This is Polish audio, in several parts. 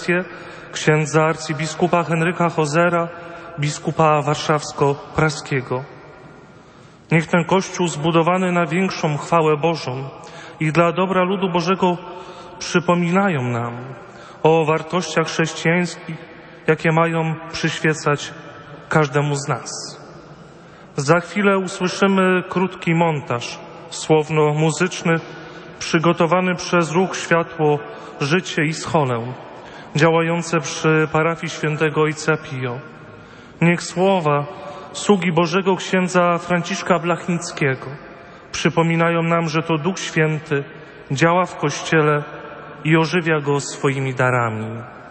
księdza arcybiskupa Henryka Hozera, biskupa warszawsko-praskiego. Niech ten Kościół zbudowany na większą chwałę Bożą i dla dobra ludu Bożego przypominają nam o wartościach chrześcijańskich, jakie mają przyświecać każdemu z nas. Za chwilę usłyszymy krótki montaż słowno-muzyczny przygotowany przez Ruch Światło, Życie i Scholę, działające przy parafii świętego Ojca Pio. Niech słowa sługi Bożego księdza Franciszka Blachnickiego przypominają nam, że to Duch Święty działa w Kościele i ożywia go swoimi darami.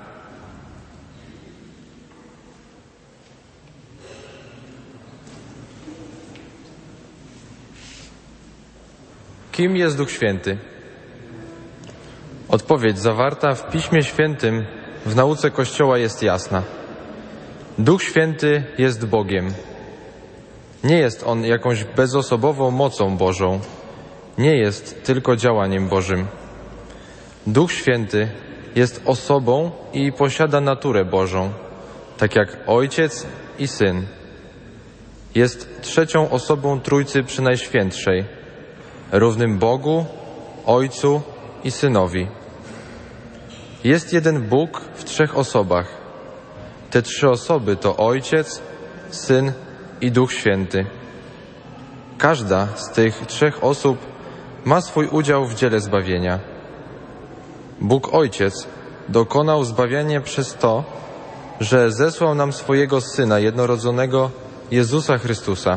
Kim jest Duch Święty? Odpowiedź zawarta w Piśmie Świętym w nauce Kościoła jest jasna. Duch Święty jest Bogiem. Nie jest On jakąś bezosobową mocą Bożą. Nie jest tylko działaniem Bożym. Duch Święty jest osobą i posiada naturę Bożą, tak jak Ojciec i Syn. Jest trzecią osobą Trójcy Przynajświętszej, równym Bogu, Ojcu i Synowi. Jest jeden Bóg w trzech osobach. Te trzy osoby to Ojciec, Syn i Duch Święty. Każda z tych trzech osób ma swój udział w dziele zbawienia. Bóg Ojciec dokonał zbawienia przez to, że zesłał nam swojego Syna jednorodzonego, Jezusa Chrystusa.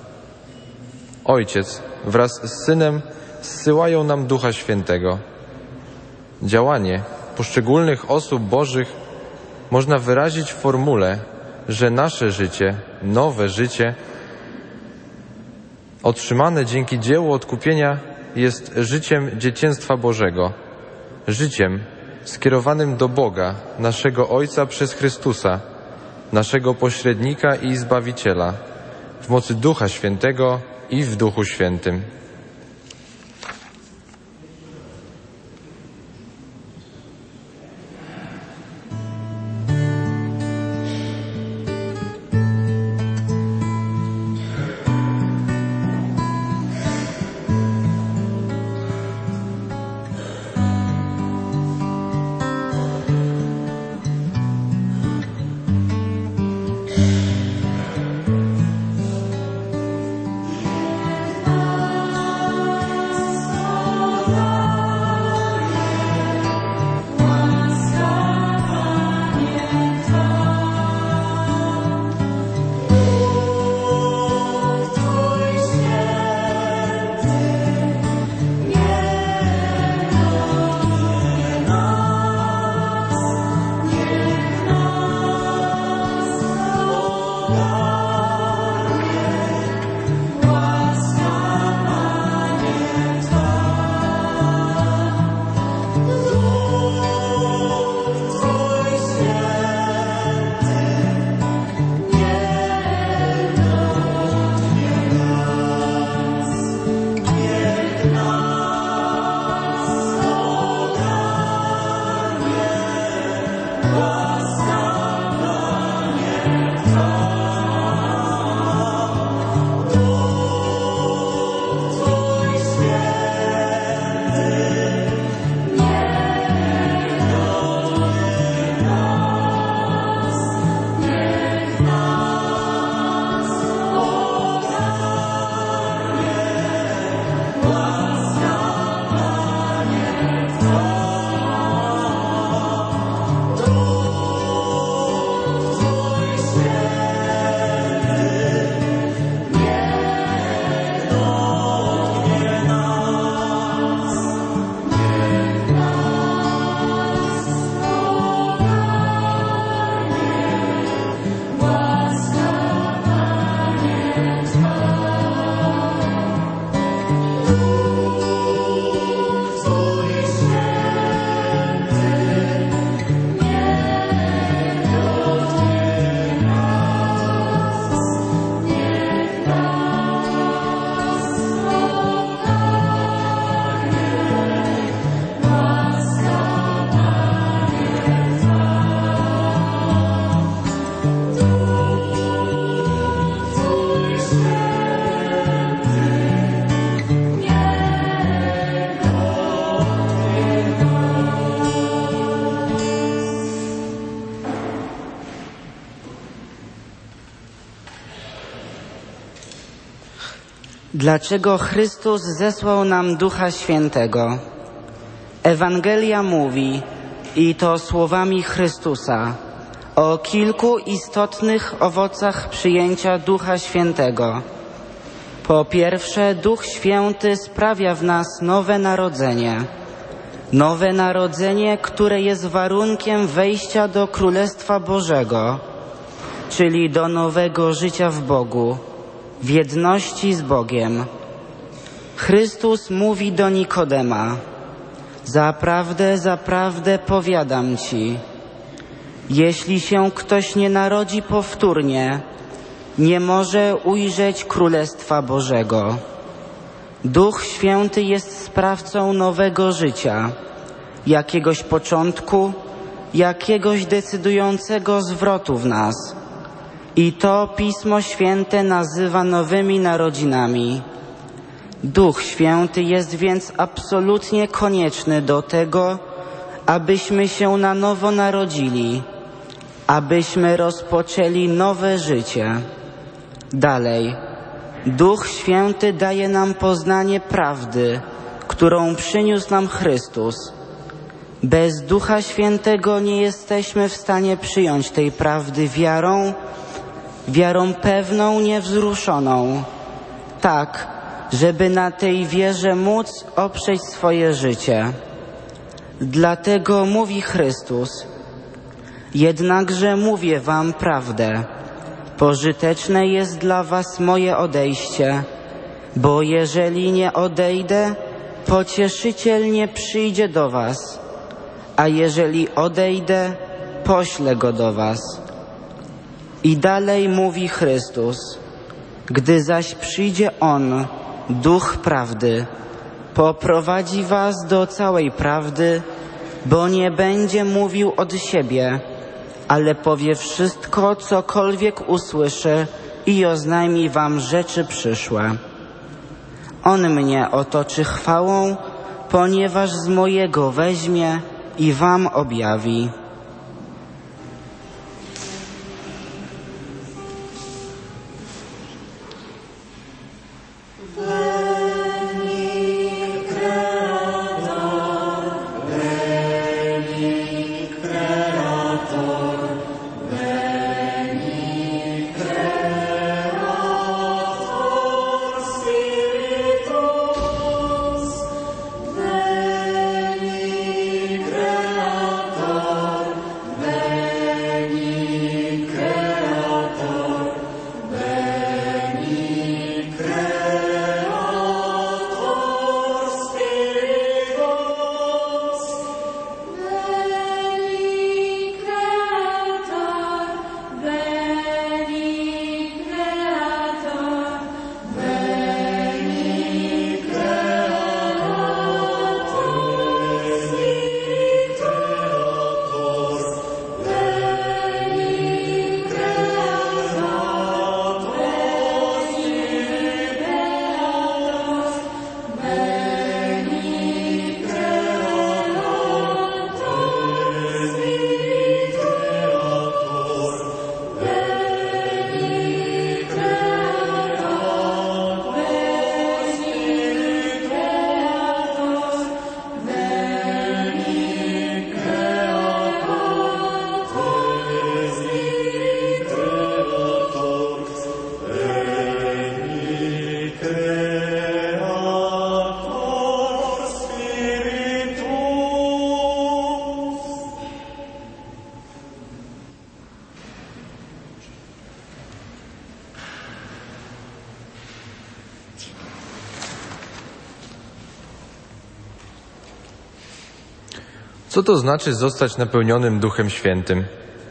Ojciec wraz z Synem zsyłają nam Ducha Świętego. Działanie poszczególnych osób Bożych można wyrazić w formule, że nasze życie, nowe życie, otrzymane dzięki dziełu odkupienia, jest życiem dzieciństwa Bożego, życiem skierowanym do Boga, naszego Ojca przez Chrystusa, naszego pośrednika i Zbawiciela, w mocy Ducha Świętego i w Duchu Świętym. Dlaczego Chrystus zesłał nam Ducha Świętego? Ewangelia mówi, i to słowami Chrystusa, o kilku istotnych owocach przyjęcia Ducha Świętego. Po pierwsze, Duch Święty sprawia w nas nowe narodzenie. Nowe narodzenie, które jest warunkiem wejścia do Królestwa Bożego, czyli do nowego życia w Bogu, w jedności z Bogiem. Chrystus mówi do Nikodema: zaprawdę, zaprawdę powiadam ci, jeśli się ktoś nie narodzi powtórnie, nie może ujrzeć Królestwa Bożego. Duch Święty jest sprawcą nowego życia, jakiegoś początku, jakiegoś decydującego zwrotu w nas. I to Pismo Święte nazywa nowymi narodzinami. Duch Święty jest więc absolutnie konieczny do tego, abyśmy się na nowo narodzili, abyśmy rozpoczęli nowe życie. Dalej, Duch Święty daje nam poznanie prawdy, którą przyniósł nam Chrystus. Bez Ducha Świętego nie jesteśmy w stanie przyjąć tej prawdy wiarą pewną, niewzruszoną, tak, żeby na tej wierze móc oprzeć swoje życie. Dlatego mówi Chrystus: jednakże mówię wam prawdę, pożyteczne jest dla was moje odejście, bo jeżeli nie odejdę, Pocieszyciel nie przyjdzie do was, a jeżeli odejdę, poślę go do was. I dalej mówi Chrystus: gdy zaś przyjdzie On, Duch Prawdy, poprowadzi was do całej prawdy, bo nie będzie mówił od siebie, ale powie wszystko, cokolwiek usłyszy i oznajmi wam rzeczy przyszłe. On mnie otoczy chwałą, ponieważ z mojego weźmie i wam objawi. Co to znaczy zostać napełnionym Duchem Świętym?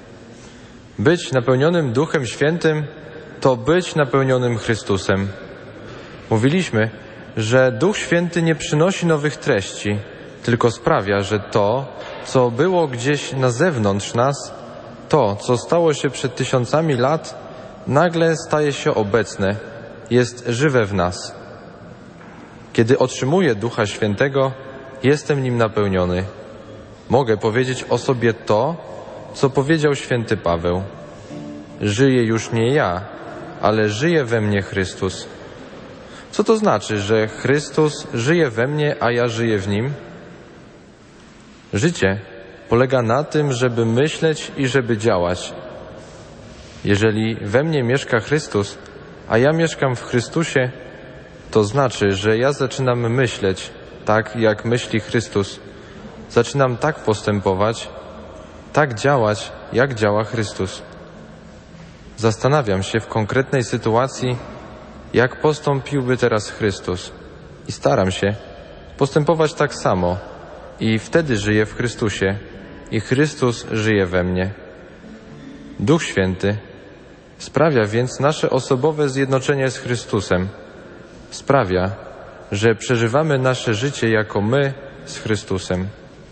Być napełnionym Duchem Świętym to być napełnionym Chrystusem. Mówiliśmy, że Duch Święty nie przynosi nowych treści, tylko sprawia, że to, co było gdzieś na zewnątrz nas, to, co stało się przed tysiącami lat, nagle staje się obecne, jest żywe w nas. Kiedy otrzymuję Ducha Świętego, jestem nim napełniony. Mogę powiedzieć o sobie to, co powiedział święty Paweł. Żyję już nie ja, ale żyje we mnie Chrystus. Co to znaczy, że Chrystus żyje we mnie, a ja żyję w Nim? Życie polega na tym, żeby myśleć i żeby działać. Jeżeli we mnie mieszka Chrystus, a ja mieszkam w Chrystusie, to znaczy, że ja zaczynam myśleć tak, jak myśli Chrystus. Zaczynam tak postępować, tak działać, jak działa Chrystus. Zastanawiam się w konkretnej sytuacji, jak postąpiłby teraz Chrystus. I staram się postępować tak samo. I wtedy żyję w Chrystusie. I Chrystus żyje we mnie. Duch Święty sprawia więc nasze osobowe zjednoczenie z Chrystusem. Sprawia, że przeżywamy nasze życie jako my z Chrystusem.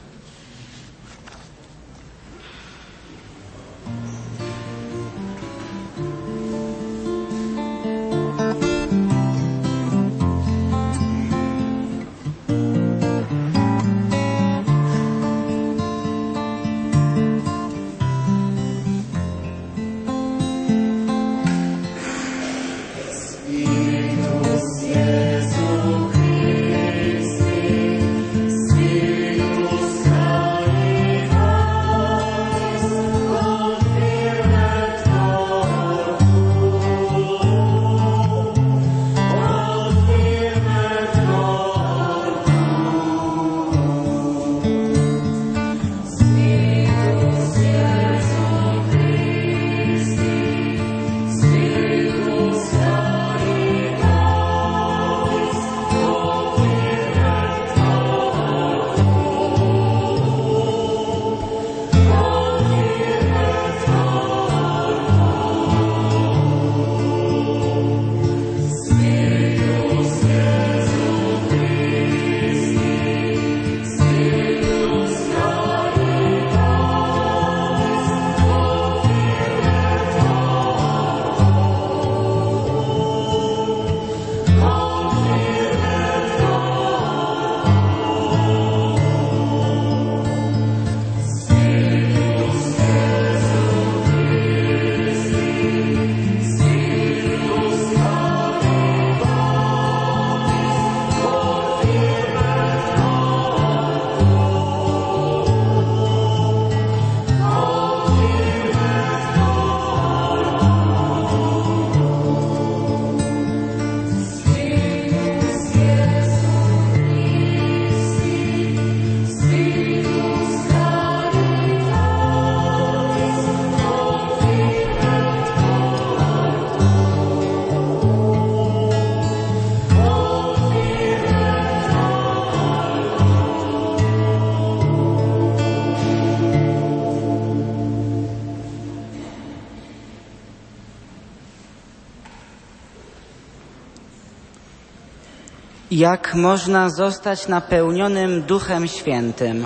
Jak można zostać napełnionym Duchem Świętym?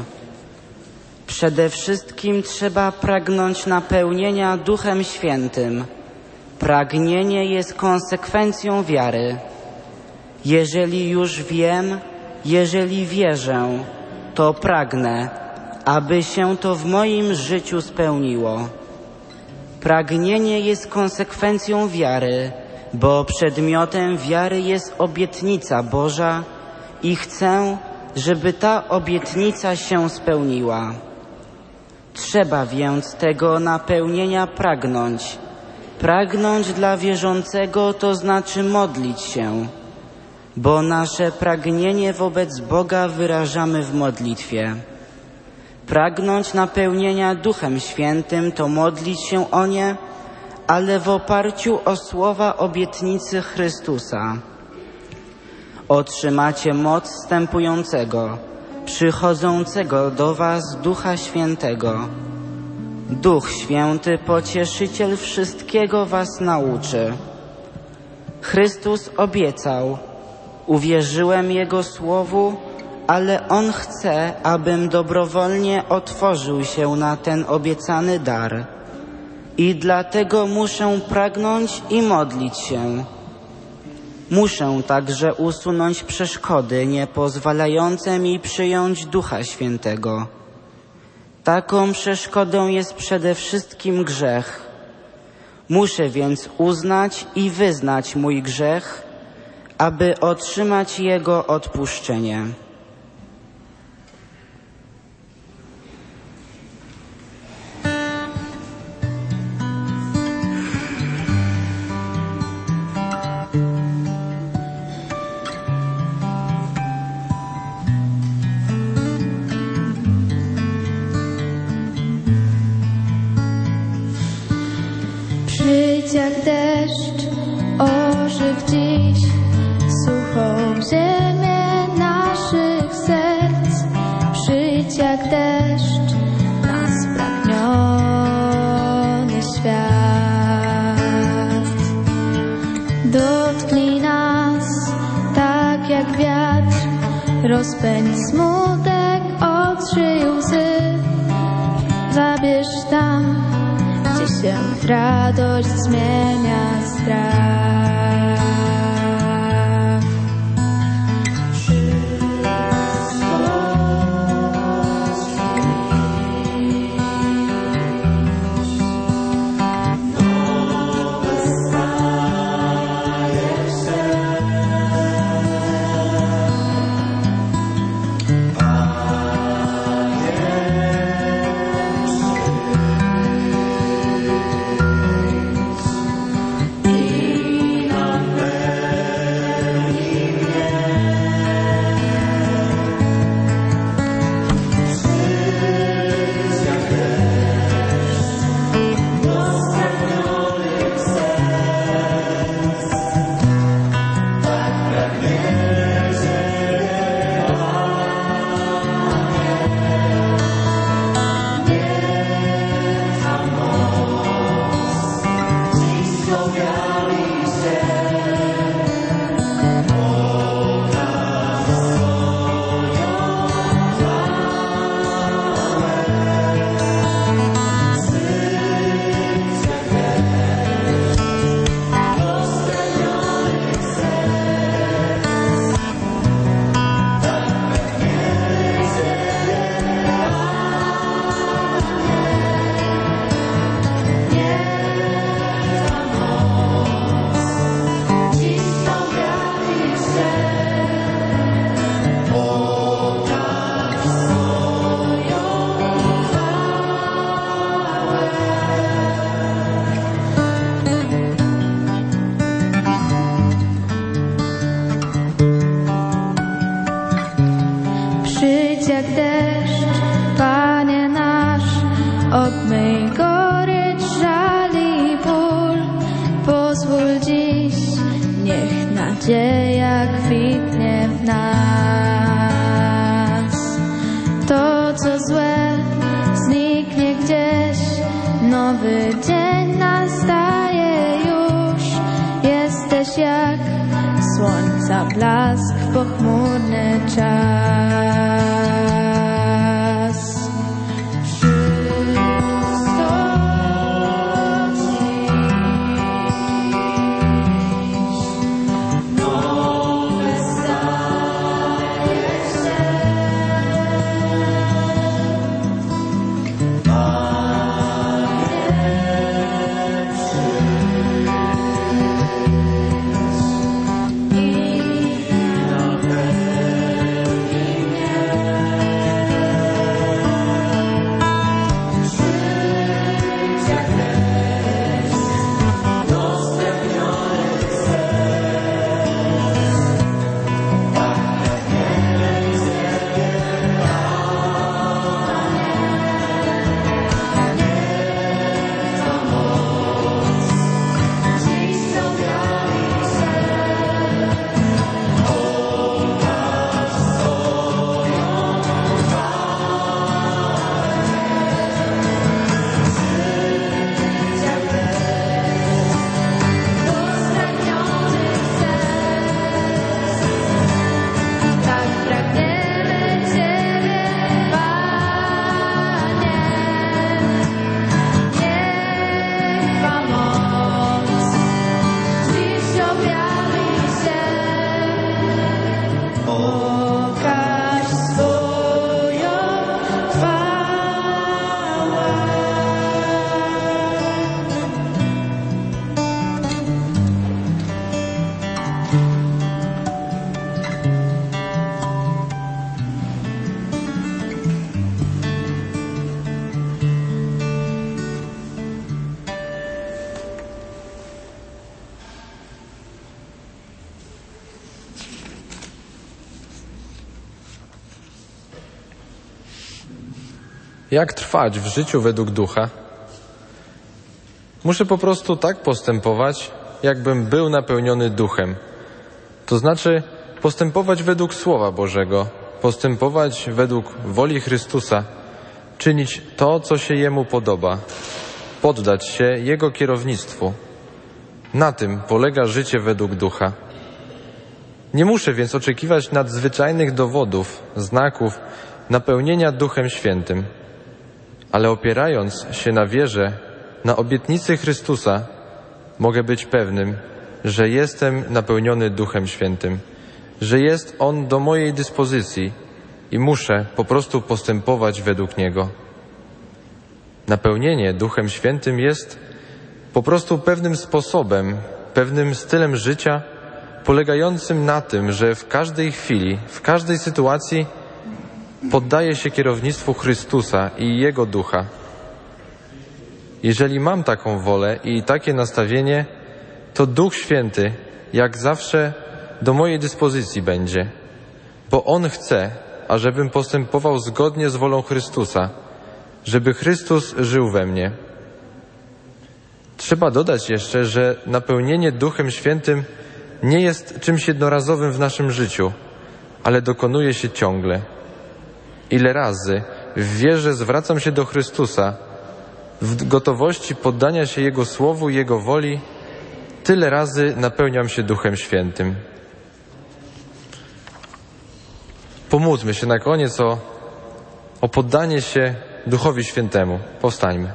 Przede wszystkim trzeba pragnąć napełnienia Duchem Świętym. Pragnienie jest konsekwencją wiary. Jeżeli już wiem, jeżeli wierzę, to pragnę, aby się to w moim życiu spełniło. Pragnienie jest konsekwencją wiary, bo przedmiotem wiary jest obietnica Boża i chcę, żeby ta obietnica się spełniła. Trzeba więc tego napełnienia pragnąć. Pragnąć dla wierzącego to znaczy modlić się, bo nasze pragnienie wobec Boga wyrażamy w modlitwie. Pragnąć napełnienia Duchem Świętym to modlić się o nie, ale w oparciu o słowa obietnicy Chrystusa. Otrzymacie moc wstępującego, przychodzącego do was Ducha Świętego. Duch Święty, Pocieszyciel, wszystkiego was nauczy. Chrystus obiecał, uwierzyłem Jego słowu, ale On chce, abym dobrowolnie otworzył się na ten obiecany dar. I dlatego muszę pragnąć i modlić się. Muszę także usunąć przeszkody niepozwalające mi przyjąć Ducha Świętego. Taką przeszkodą jest przede wszystkim grzech. Muszę więc uznać i wyznać mój grzech, aby otrzymać Jego odpuszczenie. Przyjdź jak deszcz, ożyw dziś suchą ziemię naszych serc. Przyjdź jak deszcz na spragniony świat. Dotknij nas tak jak wiatr, rozpędź smutek, otrzyj łzy. Zabierz tam, gdzie się w radość zmienia strach. Przyjdź jak deszcz, Panie nasz, obmyj gorycz, żal i ból. Pozwól dziś, niech nadzieja kwitnie w nas. To, co złe, zniknie gdzieś, nowy dzień nastaje już. Jesteś jak słońca blask w pochmurny czas. Jak trwać w życiu według ducha? Muszę po prostu tak postępować, jakbym był napełniony duchem. To znaczy postępować według Słowa Bożego, postępować według woli Chrystusa, czynić to, co się Jemu podoba, poddać się Jego kierownictwu. Na tym polega życie według ducha. Nie muszę więc oczekiwać nadzwyczajnych dowodów, znaków, napełnienia Duchem Świętym, ale opierając się na wierze, na obietnicy Chrystusa, mogę być pewnym, że jestem napełniony Duchem Świętym, że jest On do mojej dyspozycji i muszę po prostu postępować według Niego. Napełnienie Duchem Świętym jest po prostu pewnym sposobem, pewnym stylem życia, polegającym na tym, że w każdej chwili, w każdej sytuacji poddaję się kierownictwu Chrystusa i Jego Ducha. Jeżeli mam taką wolę i takie nastawienie, to Duch Święty, jak zawsze, do mojej dyspozycji będzie, bo On chce, ażebym postępował zgodnie z wolą Chrystusa, żeby Chrystus żył we mnie. Trzeba dodać jeszcze, że napełnienie Duchem Świętym nie jest czymś jednorazowym w naszym życiu, ale dokonuje się ciągle. Ile razy w wierze zwracam się do Chrystusa, w gotowości poddania się Jego Słowu i Jego woli, tyle razy napełniam się Duchem Świętym. Pomódlmy się na koniec o poddanie się Duchowi Świętemu. Powstańmy.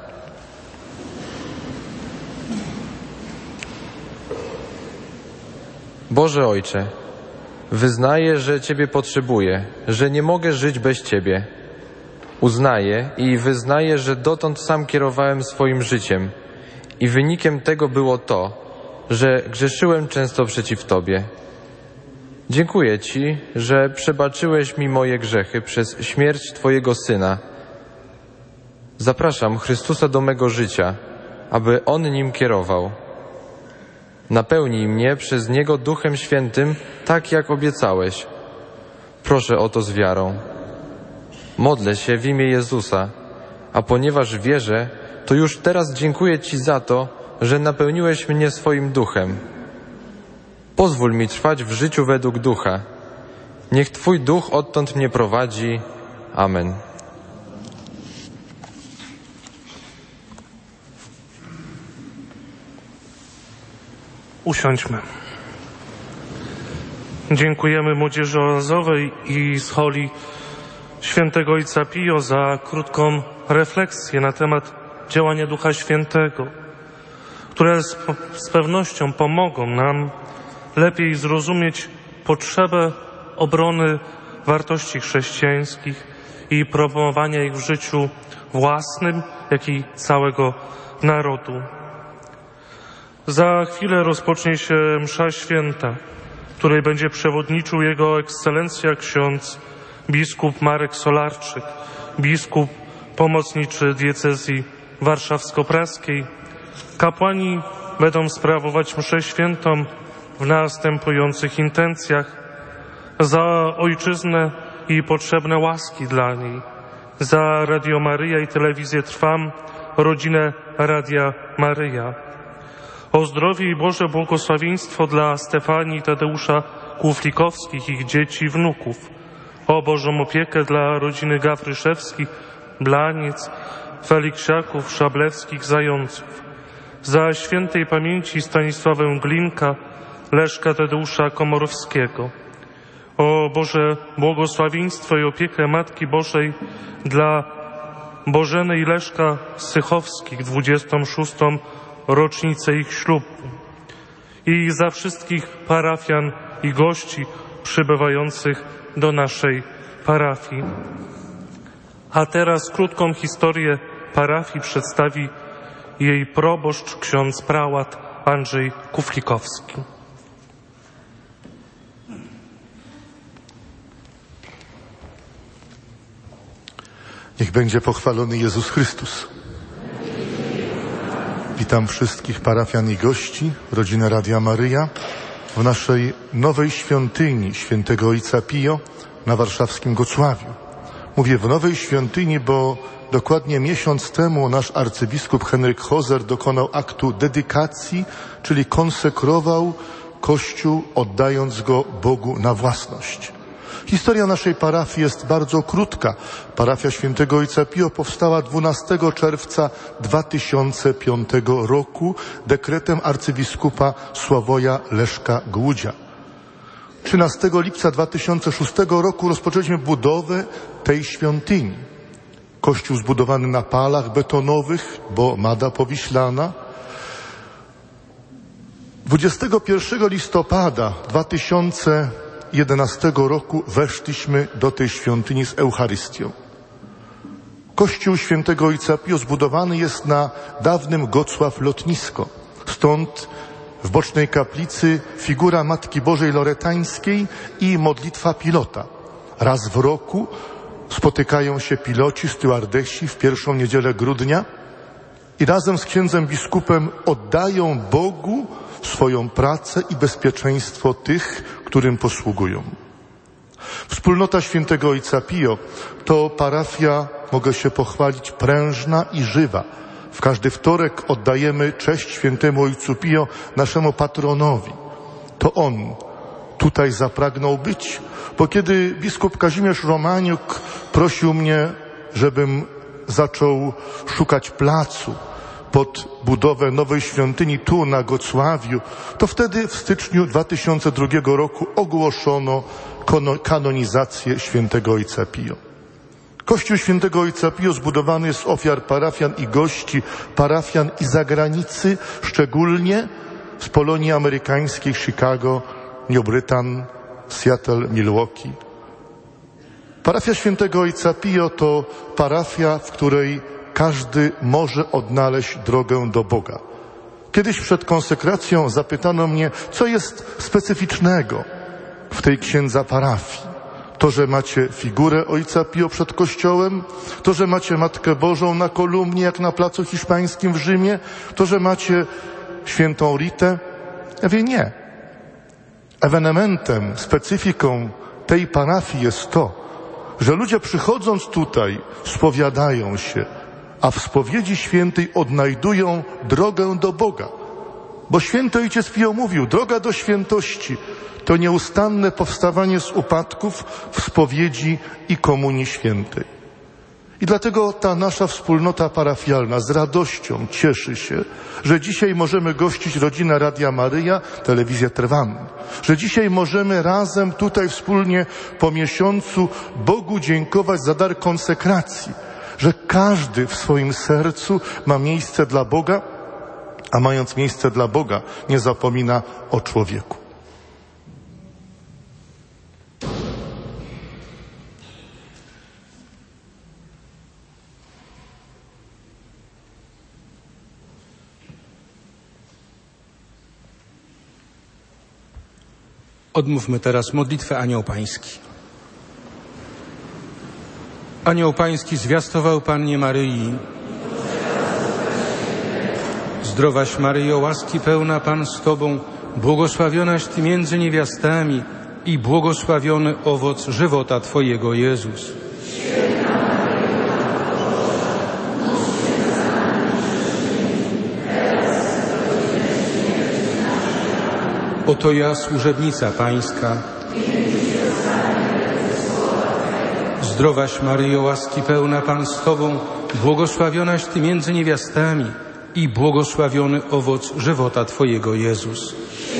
Boże Ojcze, wyznaję, że Ciebie potrzebuję, że nie mogę żyć bez Ciebie. Uznaję i wyznaję, że dotąd sam kierowałem swoim życiem i wynikiem tego było to, że grzeszyłem często przeciw Tobie. Dziękuję Ci, że przebaczyłeś mi moje grzechy przez śmierć Twojego Syna. Zapraszam Chrystusa do mego życia, aby On nim kierował. Napełnij mnie przez Niego Duchem Świętym, tak jak obiecałeś. Proszę o to z wiarą. Modlę się w imię Jezusa, a ponieważ wierzę, to już teraz dziękuję Ci za to, że napełniłeś mnie swoim duchem. Pozwól mi trwać w życiu według ducha. Niech Twój duch odtąd mnie prowadzi. Amen. Usiądźmy. Dziękujemy Młodzieży Oazowej i z Holi Świętego Ojca Pio za krótką refleksję na temat działania Ducha Świętego, które z pewnością pomogą nam lepiej zrozumieć potrzebę obrony wartości chrześcijańskich i promowania ich w życiu własnym, jak i całego narodu. Za chwilę rozpocznie się msza święta, której będzie przewodniczył Jego Ekscelencja ksiądz biskup Marek Solarczyk, biskup pomocniczy diecezji warszawsko-praskiej. Kapłani będą sprawować mszę świętą w następujących intencjach: za Ojczyznę i potrzebne łaski dla niej, za Radio Maryja i Telewizję Trwam, rodzinę Radia Maryja, o zdrowie i Boże błogosławieństwo dla Stefanii i Tadeusza Kuflikowskich, ich dzieci i wnuków, o Bożą opiekę dla rodziny Gawryszewskich, Blaniec, Feliksiaków, Szablewskich, Zająców, za świętej pamięci Stanisławę Glinka, Leszka Tadeusza Komorowskiego, o Boże błogosławieństwo i opiekę Matki Bożej dla Bożeny i Leszka Sychowskich, 26. rocznicę ich ślubu, i za wszystkich parafian i gości przybywających do naszej parafii. A teraz krótką historię parafii przedstawi jej proboszcz, ksiądz prałat Andrzej Kuflikowski. Niech będzie pochwalony Jezus Chrystus. Witam wszystkich parafian i gości, rodzinę Radia Maryja w naszej nowej świątyni Świętego Ojca Pio na warszawskim Gocławiu. Mówię w nowej świątyni, bo dokładnie miesiąc temu nasz arcybiskup Henryk Hoser dokonał aktu dedykacji, czyli konsekrował Kościół, oddając go Bogu na własność. Historia naszej parafii jest bardzo krótka. Parafia Świętego Ojca Pio powstała 12 czerwca 2005 roku dekretem arcybiskupa Sławoja Leszka Głudzia. 13 lipca 2006 roku rozpoczęliśmy budowę tej świątyni. Kościół zbudowany na palach betonowych, bo Mada Powiślana. 21 listopada 2011 roku weszliśmy do tej świątyni z Eucharystią. Kościół Świętego Ojca Pio zbudowany jest na dawnym Gocław lotnisko. Stąd w bocznej kaplicy figura Matki Bożej Loretańskiej i modlitwa pilota. Raz w roku spotykają się piloci, stewardesi w pierwszą niedzielę grudnia i razem z księdzem biskupem oddają Bogu swoją pracę i bezpieczeństwo tych, którym posługują. Wspólnota Świętego Ojca Pio to parafia, mogę się pochwalić, prężna i żywa. W każdy wtorek oddajemy cześć Świętemu Ojcu Pio, naszemu patronowi. To on tutaj zapragnął być, bo kiedy biskup Kazimierz Romaniuk prosił mnie, żebym zaczął szukać placu pod budowę nowej świątyni tu na Gocławiu, to wtedy w styczniu 2002 roku ogłoszono kanonizację Świętego Ojca Pio. Kościół Świętego Ojca Pio zbudowany jest z ofiar parafian i gości, parafian i zagranicy, szczególnie z Polonii amerykańskiej, Chicago, New Britain, Seattle, Milwaukee. Parafia Świętego Ojca Pio to parafia, w której każdy może odnaleźć drogę do Boga. Kiedyś przed konsekracją zapytano mnie, co jest specyficznego w tej księdza parafii. To, że macie figurę Ojca Pio przed kościołem, to, że macie Matkę Bożą na kolumnie, jak na Placu Hiszpańskim w Rzymie, to, że macie świętą Ritę. Ja wiem, nie. Ewenementem, specyfiką tej parafii jest to, że ludzie przychodząc tutaj spowiadają się, a w spowiedzi świętej odnajdują drogę do Boga. Bo święty Ojciec Pio mówił, droga do świętości to nieustanne powstawanie z upadków w spowiedzi i komunii świętej. I dlatego ta nasza wspólnota parafialna z radością cieszy się, że dzisiaj możemy gościć rodzinę Radia Maryja, telewizję Trwam, że dzisiaj możemy razem tutaj wspólnie po miesiącu Bogu dziękować za dar konsekracji, że każdy w swoim sercu ma miejsce dla Boga, a mając miejsce dla Boga nie zapomina o człowieku. Odmówmy teraz modlitwę Anioł Pański. Anioł Pański zwiastował Pannie Maryi. Zdrowaś Maryjo, łaski pełna, Pan z Tobą, błogosławionaś Ty między niewiastami i błogosławiony owoc żywota Twojego, Jezus. Oto ja, służebnica Pańska. Zdrowaś Maryjo, łaski pełna, Pan z Tobą, błogosławionaś Ty między niewiastami i błogosławiony owoc żywota Twojego, Jezus.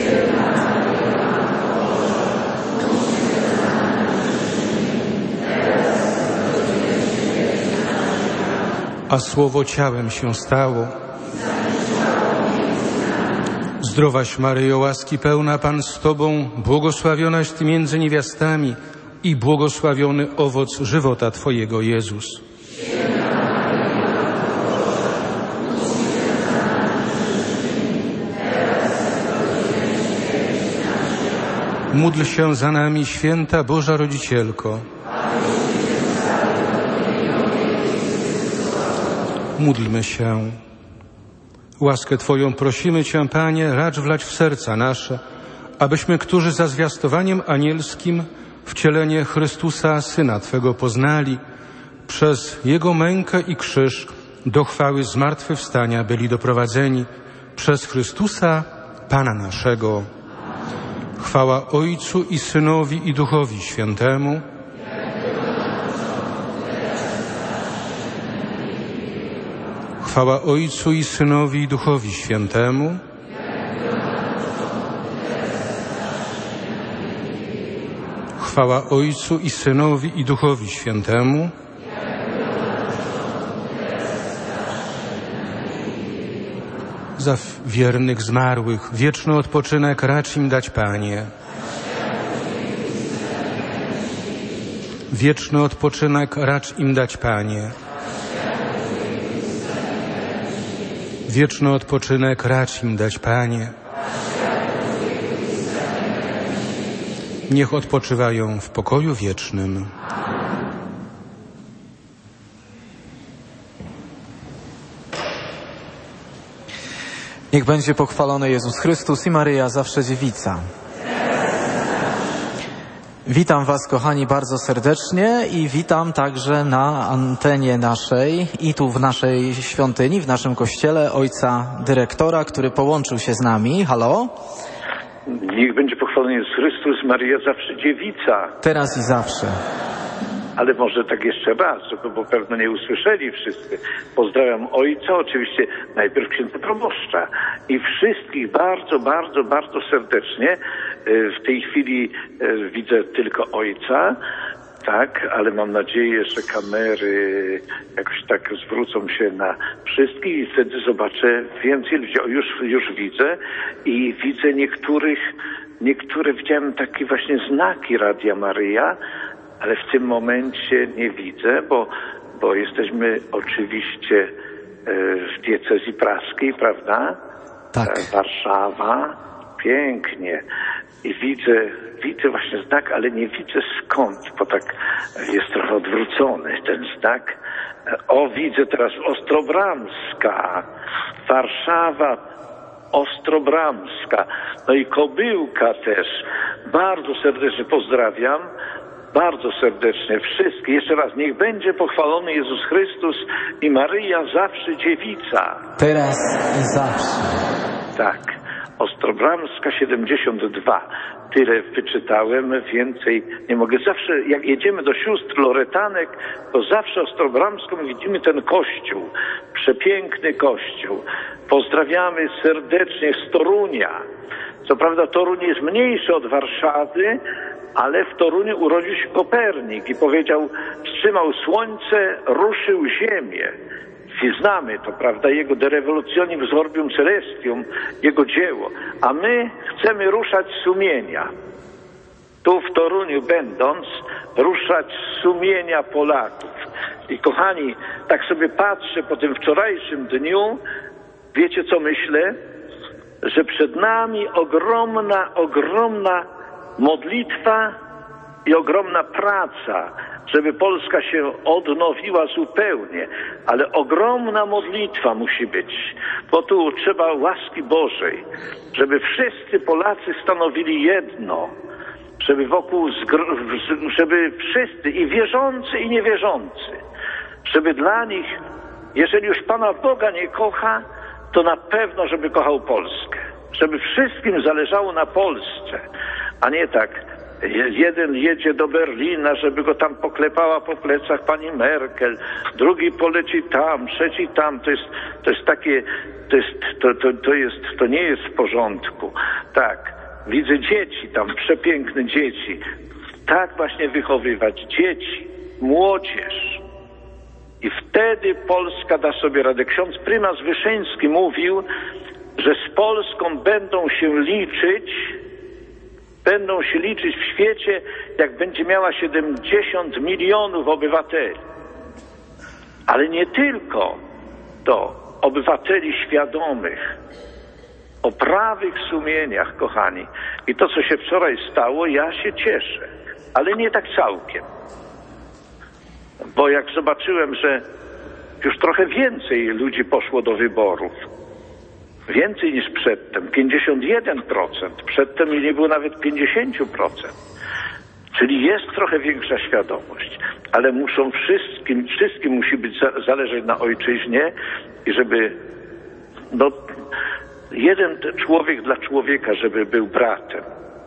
A Słowo ciałem się stało. Zdrowaś Maryjo, łaski pełna, Pan z Tobą, błogosławionaś Ty między niewiastami i błogosławiony owoc żywota Twojego, Jezus. Módl się za nami, święta Boża Rodzicielko. Módlmy się. Łaskę Twoją prosimy Cię, Panie, racz wlać w serca nasze, abyśmy, którzy za zwiastowaniem anielskim wcielenie Chrystusa, Syna Twego, poznali, przez Jego mękę i krzyż do chwały zmartwychwstania byli doprowadzeni przez Chrystusa, Pana naszego. Chwała Ojcu i Synowi i Duchowi Świętemu. Chwała Ojcu i Synowi i Duchowi Świętemu. Chwała Ojcu i Synowi i Duchowi Świętemu. Za wiernych zmarłych wieczny odpoczynek racz im dać, Panie. Wieczny odpoczynek racz im dać, Panie. Wieczny odpoczynek racz im dać, Panie. Niech odpoczywają w pokoju wiecznym. Niech będzie pochwalony Jezus Chrystus i Maryja zawsze dziewica. Witam Was, kochani, bardzo serdecznie i witam także na antenie naszej i tu w naszej świątyni, w naszym kościele ojca dyrektora, który połączył się z nami. Halo? Niech będzie pochwalony Jezus Chrystus, Maryja zawsze dziewica. Teraz i zawsze. Ale może tak jeszcze raz, bo pewno nie usłyszeli wszyscy. Pozdrawiam ojca, oczywiście najpierw księdza proboszcza i wszystkich bardzo, bardzo, bardzo serdecznie. W tej chwili widzę tylko ojca, tak, ale mam nadzieję, że kamery jakoś tak zwrócą się na wszystkich i wtedy zobaczę więcej ludzi. Już widzę i widzę niektóre widziałem takie właśnie znaki Radia Maryja, ale w tym momencie nie widzę, bo jesteśmy oczywiście w diecezji praskiej, prawda? Tak. Warszawa, pięknie. I widzę właśnie znak, ale nie widzę skąd, bo tak jest trochę odwrócony ten znak. O, widzę teraz Ostrobramska, Warszawa, Ostrobramska, no i Kobyłka też. Bardzo serdecznie pozdrawiam. Bardzo serdecznie wszystkich. Jeszcze raz, niech będzie pochwalony Jezus Chrystus i Maryja zawsze dziewica. Teraz i zawsze. Tak. Ostrobramska 72. Tyle wyczytałem, więcej nie mogę. Zawsze, jak jedziemy do sióstr Loretanek, to zawsze Ostrobramską widzimy ten kościół. Przepiękny kościół. Pozdrawiamy serdecznie z Torunia. Co prawda Toruń jest mniejszy od Warszawy, ale w Toruniu urodził się Kopernik i powiedział, wstrzymał słońce, ruszył ziemię. I znamy to, prawda, jego De Revolutionibus Orbium Celestium, jego dzieło. A my chcemy ruszać sumienia. Tu w Toruniu będąc, ruszać sumienia Polaków. I kochani, tak sobie patrzę po tym wczorajszym dniu, wiecie co myślę? Że przed nami ogromna modlitwa i ogromna praca, żeby Polska się odnowiła zupełnie, ale ogromna modlitwa musi być, bo tu trzeba łaski Bożej, żeby wszyscy Polacy stanowili jedno, żeby wszyscy, i wierzący, i niewierzący, żeby dla nich, jeżeli już Pana Boga nie kocha, to na pewno, żeby kochał Polskę, żeby wszystkim zależało na Polsce, a nie tak, jeden jedzie do Berlina, żeby go tam poklepała po plecach pani Merkel, drugi poleci tam, trzeci tam, to nie jest w porządku. Tak, widzę dzieci tam, przepiękne dzieci, tak właśnie wychowywać dzieci, młodzież. I wtedy Polska da sobie radę. Ksiądz prymas Wyszyński mówił, że z Polską będą się liczyć w świecie, jak będzie miała 70 milionów obywateli. Ale nie tylko to, obywateli świadomych, o prawych sumieniach, kochani. I to, co się wczoraj stało, ja się cieszę, ale nie tak całkiem. Bo jak zobaczyłem, że już trochę więcej ludzi poszło do wyborów, więcej niż przedtem, 51%, przedtem nie było nawet 50%. Czyli jest trochę większa świadomość. ale wszystkim musi być zależeć na ojczyźnie i żeby jeden człowiek dla człowieka, żeby był bratem.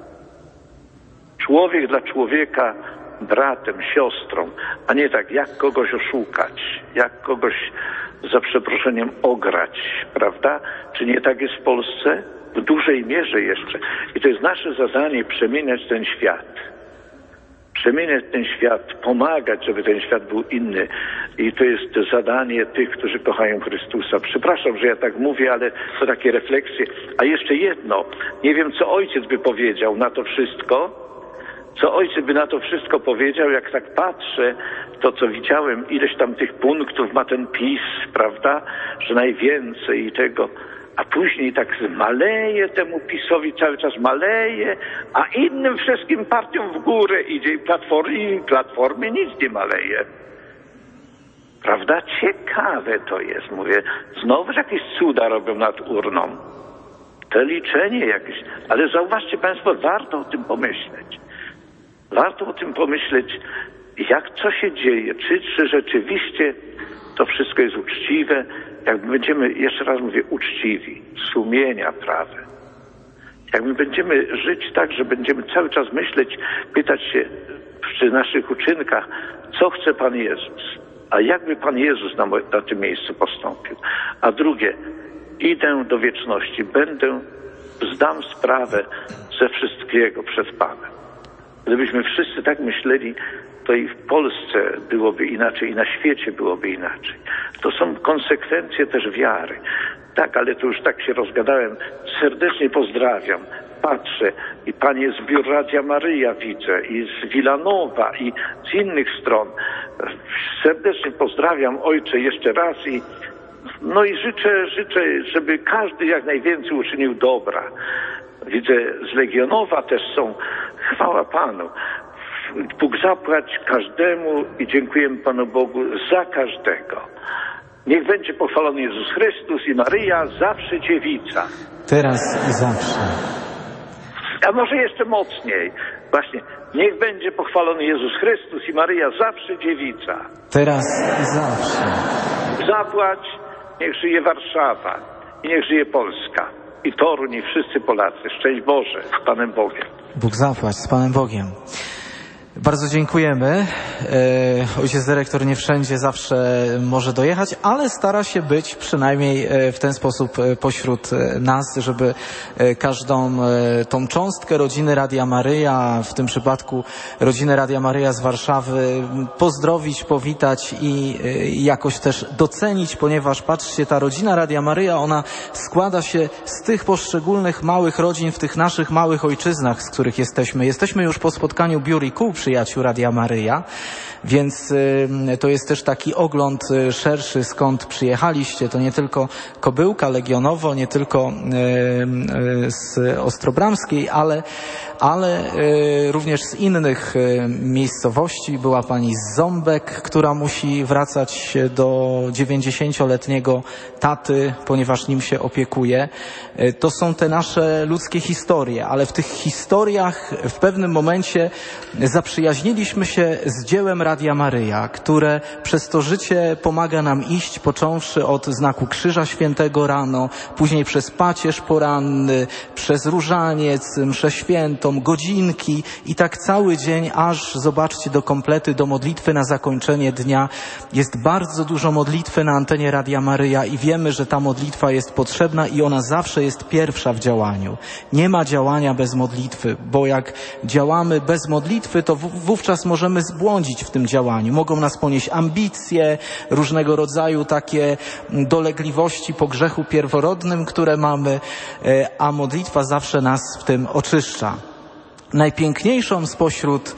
Człowiek dla człowieka bratem, siostrą, a nie tak, jak kogoś oszukać, jak kogoś za przeproszeniem ograć, prawda? Czy nie tak jest w Polsce? W dużej mierze jeszcze. I to jest nasze zadanie, przemieniać ten świat. Przemieniać ten świat, pomagać, żeby ten świat był inny. I to jest zadanie tych, którzy kochają Chrystusa. Przepraszam, że ja tak mówię, ale to takie refleksje. A jeszcze jedno. Nie wiem, co ojciec by powiedział na to wszystko. Co ojciec by na to wszystko powiedział, jak tak patrzę, to co widziałem, ileś tam tych punktów ma ten PiS, prawda, że najwięcej i tego, a później tak maleje temu PiS-owi, cały czas maleje, a innym wszystkim partiom w górę idzie i Platformie nic nie maleje. Prawda? Ciekawe to jest, mówię, znowu jakieś cuda robią nad urną. To liczenie jakieś, ale zauważcie państwo, warto o tym pomyśleć. Warto o tym pomyśleć, co się dzieje, czy rzeczywiście to wszystko jest uczciwe, jak będziemy, jeszcze raz mówię, uczciwi, sumienia prawe. Jak my będziemy żyć tak, że będziemy cały czas myśleć, pytać się przy naszych uczynkach, co chce Pan Jezus, a jakby Pan Jezus na tym miejscu postąpił. A drugie, idę do wieczności, zdam sprawę ze wszystkiego przed Panem. Gdybyśmy wszyscy tak myśleli, to i w Polsce byłoby inaczej, i na świecie byłoby inaczej. To są konsekwencje też wiary. Tak, ale to już tak się rozgadałem. Serdecznie pozdrawiam. Patrzę i panie z biur Radia Maryja widzę, i z Wilanowa, i z innych stron. Serdecznie pozdrawiam, ojcze, jeszcze raz i życzę, żeby każdy jak najwięcej uczynił dobra. Widzę, z Legionowa też są. Chwała Panu. Bóg zapłać każdemu i dziękujemy Panu Bogu za każdego. Niech będzie pochwalony Jezus Chrystus i Maryja, zawsze dziewica. Teraz i zawsze. A może jeszcze mocniej. Właśnie, niech będzie pochwalony Jezus Chrystus i Maryja, zawsze dziewica. Teraz i zawsze. Zapłać, niech żyje Warszawa i niech żyje Polska. I Toruń, i wszyscy Polacy. Szczęść Boże, z Panem Bogiem. Bóg zapłać, z Panem Bogiem. Bardzo dziękujemy. Ojciec dyrektor nie wszędzie zawsze może dojechać, ale stara się być przynajmniej w ten sposób pośród nas, żeby każdą tą cząstkę rodziny Radia Maryja, w tym przypadku rodziny Radia Maryja z Warszawy, pozdrowić, powitać i jakoś też docenić, ponieważ patrzcie, ta rodzina Radia Maryja, ona składa się z tych poszczególnych małych rodzin w tych naszych małych ojczyznach, z których jesteśmy. Jesteśmy już po spotkaniu biur i kół przyjaciół Radia Maryja, więc to jest też taki ogląd szerszy, skąd przyjechaliście. To nie tylko Kobyłka, Legionowo, nie tylko z Ostrobramskiej, ale również z innych miejscowości. Była pani z Ząbek, która musi wracać do 90-letniego taty, ponieważ nim się opiekuje. To są te nasze ludzkie historie, ale w tych historiach w pewnym momencie zaprzyjaźniliśmy się z dziełem Radia Maryja, które przez to życie pomaga nam iść, począwszy od znaku Krzyża Świętego rano, później przez pacierz poranny, przez różaniec, mszę świętą, godzinki i tak cały dzień, aż zobaczcie do komplety, do modlitwy na zakończenie dnia. Jest bardzo dużo modlitwy na antenie Radia Maryja i wiemy, że ta modlitwa jest potrzebna i ona zawsze jest pierwsza w działaniu. Nie ma działania bez modlitwy, bo jak działamy bez modlitwy, to wówczas możemy zbłądzić w tym działaniu. Mogą nas ponieść ambicje, różnego rodzaju takie dolegliwości po grzechu pierworodnym, które mamy, a modlitwa zawsze nas w tym oczyszcza. Najpiękniejszą spośród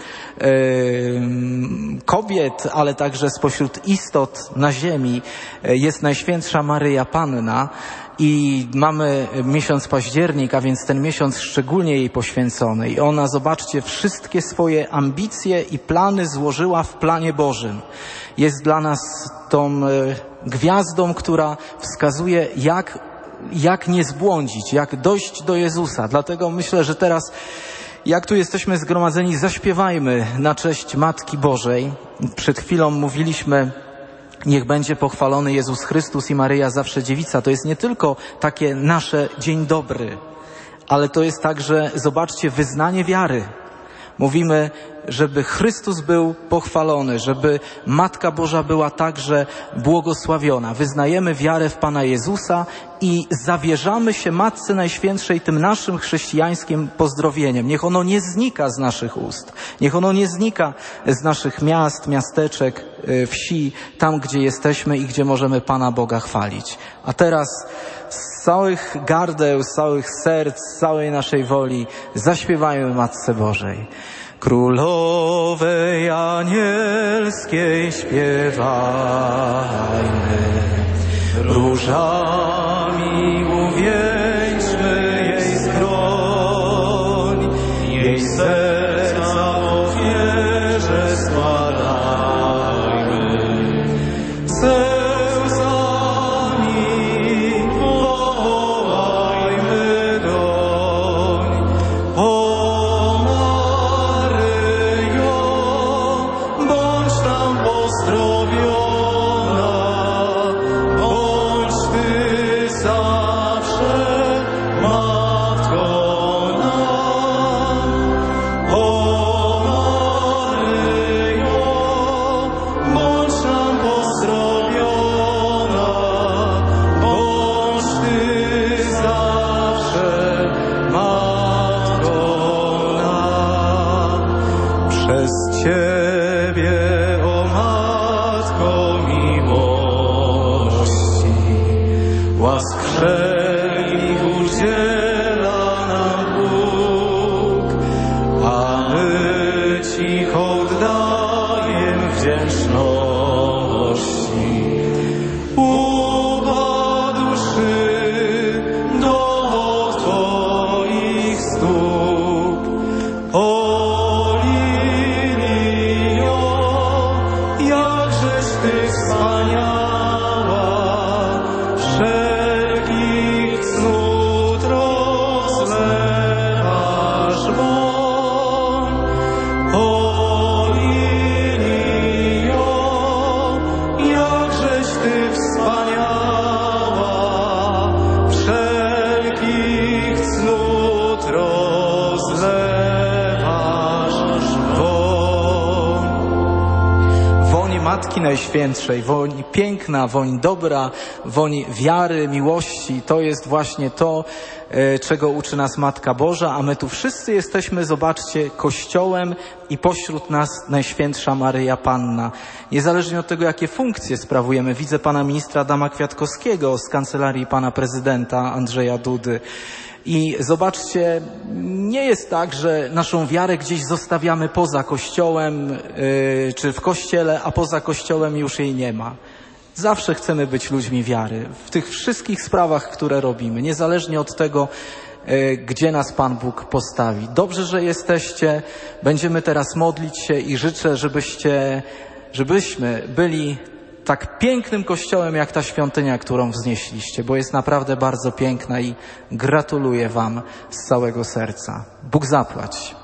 kobiet, ale także spośród istot na ziemi jest Najświętsza Maryja Panna i mamy miesiąc październik, a więc ten miesiąc szczególnie jej poświęcony. I ona, zobaczcie, wszystkie swoje ambicje i plany złożyła w planie Bożym. Jest dla nas tą gwiazdą, która wskazuje, jak nie zbłądzić, jak dojść do Jezusa. Dlatego myślę, że teraz Jak tu jesteśmy zgromadzeni, zaśpiewajmy na cześć Matki Bożej. Przed chwilą mówiliśmy: niech będzie pochwalony Jezus Chrystus i Maryja zawsze dziewica. To jest nie tylko takie nasze dzień dobry, ale to jest także, zobaczcie, wyznanie wiary. Mówimy, żeby Chrystus był pochwalony, żeby Matka Boża była także błogosławiona. Wyznajemy wiarę w Pana Jezusa i zawierzamy się Matce Najświętszej tym naszym chrześcijańskim pozdrowieniem. Niech ono nie znika z naszych ust. Niech ono nie znika z naszych miast, miasteczek, wsi, tam gdzie jesteśmy i gdzie możemy Pana Boga chwalić. A teraz z całych gardeł, z całych serc, z całej naszej woli zaśpiewajmy Matce Bożej. Królowej anielskiej śpiewajmy, różami uwieńczmy jej skroń, jej serca w ofierze składajmy. Najświętszej, woń piękna, woń dobra, woń wiary, miłości. To jest właśnie to, czego uczy nas Matka Boża, a my tu wszyscy jesteśmy, zobaczcie, Kościołem i pośród nas Najświętsza Maryja Panna. Niezależnie od tego, jakie funkcje sprawujemy. Widzę pana ministra Adama Kwiatkowskiego z kancelarii pana prezydenta Andrzeja Dudy. I zobaczcie, nie jest tak, że naszą wiarę gdzieś zostawiamy poza Kościołem, czy w Kościele, a poza Kościołem już jej nie ma. Zawsze chcemy być ludźmi wiary w tych wszystkich sprawach, które robimy, niezależnie od tego, gdzie nas Pan Bóg postawi. Dobrze, że jesteście. Będziemy teraz modlić się i życzę, żebyśmy byli tak pięknym kościołem jak ta świątynia, którą wznieśliście, bo jest naprawdę bardzo piękna i gratuluję wam z całego serca. Bóg zapłać.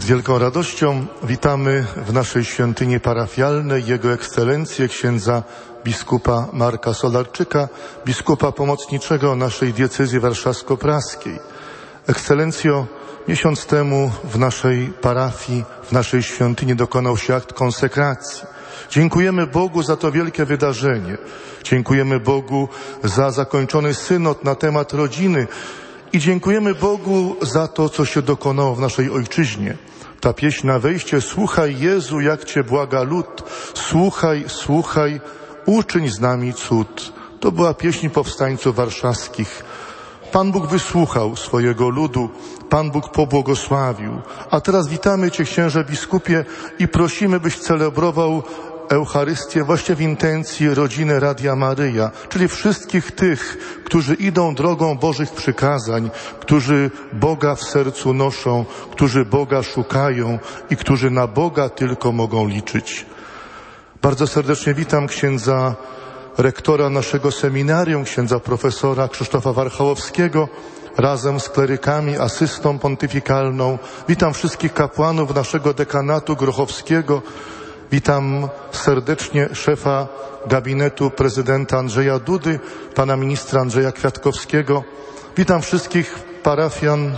wielką radością witamy w naszej świątyni parafialnej Jego Ekscelencję księdza biskupa Marka Solarczyka, biskupa pomocniczego naszej diecezji warszawsko-praskiej. Ekscelencjo, miesiąc temu w naszej parafii, w naszej świątyni dokonał się akt konsekracji. Dziękujemy Bogu za to wielkie wydarzenie. Dziękujemy Bogu za zakończony synod na temat rodziny i dziękujemy Bogu za to, co się dokonało w naszej ojczyźnie. Ta pieśń na wejście: słuchaj Jezu, jak Cię błaga lud, słuchaj, słuchaj, uczyń z nami cud. To była pieśń powstańców warszawskich. Pan Bóg wysłuchał swojego ludu, Pan Bóg pobłogosławił. A teraz witamy Cię, księże biskupie, i prosimy, byś celebrował Eucharystię właśnie w intencji rodziny Radia Maryja, czyli wszystkich tych, którzy idą drogą Bożych przykazań, którzy Boga w sercu noszą, którzy Boga szukają i którzy na Boga tylko mogą liczyć. Bardzo serdecznie witam księdza rektora naszego seminarium, księdza profesora Krzysztofa Warchołowskiego, razem z klerykami, asystą pontyfikalną. Witam wszystkich kapłanów naszego dekanatu grochowskiego. Witam serdecznie szefa gabinetu prezydenta Andrzeja Dudy, pana ministra Andrzeja Kwiatkowskiego. Witam wszystkich parafian.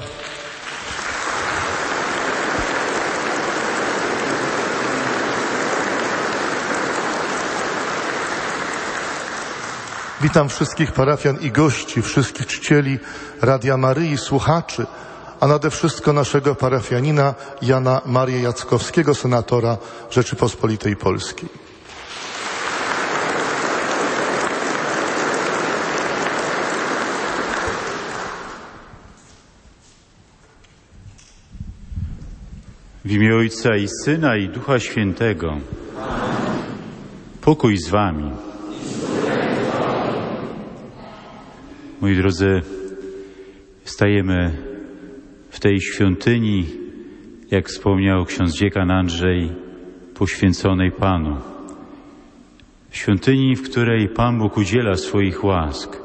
Witam wszystkich parafian i gości, wszystkich czcieli Radia Maryi, słuchaczy, a nade wszystko naszego parafianina Jana Marię Jackowskiego, senatora Rzeczypospolitej Polskiej. W imię Ojca i Syna i Ducha Świętego. Pokój z wami. Moi drodzy, stajemy w tej świątyni, jak wspomniał ksiądz dziekan Andrzej, poświęconej Panu. Świątyni, w której Pan Bóg udziela swoich łask,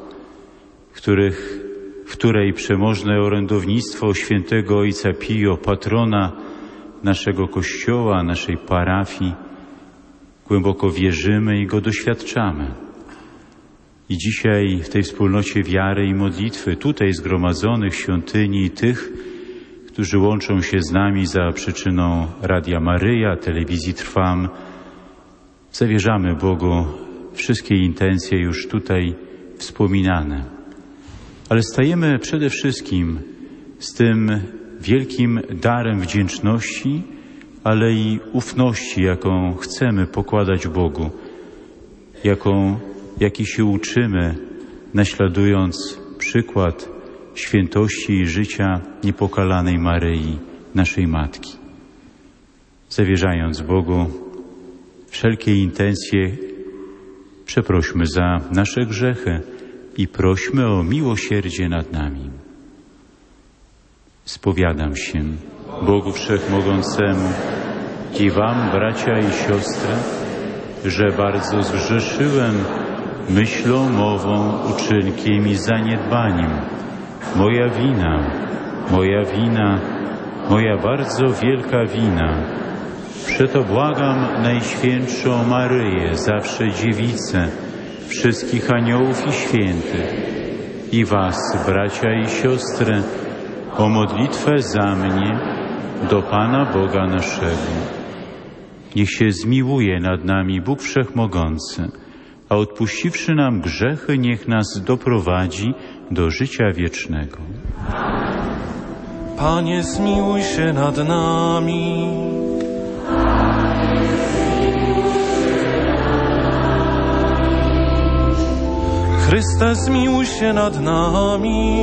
w której przemożne orędownictwo świętego Ojca Pio, patrona naszego Kościoła, naszej parafii, głęboko wierzymy i go doświadczamy. I dzisiaj w tej wspólnocie wiary i modlitwy, tutaj zgromadzonych w świątyni i tych, którzy łączą się z nami za przyczyną Radia Maryja, telewizji Trwam, zawierzamy Bogu wszystkie intencje już tutaj wspominane. Ale stajemy przede wszystkim z tym wielkim darem wdzięczności, ale i ufności, jaką chcemy pokładać Bogu, jaki się uczymy, naśladując przykład świętości i życia niepokalanej Maryi, naszej Matki. Zawierzając Bogu wszelkie intencje, przeprośmy za nasze grzechy i prośmy o miłosierdzie nad nami. Spowiadam się Bogu Wszechmogącemu i wam, bracia i siostry, że bardzo zgrzeszyłem myślą, mową, uczynkiem i zaniedbaniem. Moja wina, moja bardzo wielka wina. Przeto błagam Najświętszą Maryję, zawsze Dziewicę, wszystkich aniołów i świętych i was, bracia i siostry, o modlitwę za mnie do Pana Boga naszego. Niech się zmiłuje nad nami Bóg Wszechmogący, a odpuściwszy nam grzechy, niech nas doprowadzi do życia wiecznego. Panie, zmiłuj się nad nami. Chryste, zmiłuj się nad nami.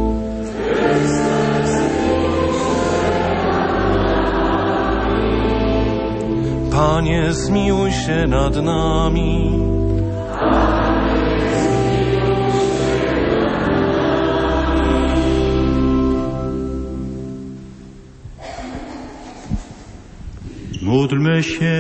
Panie, zmiłuj się nad nami. Módlmy się.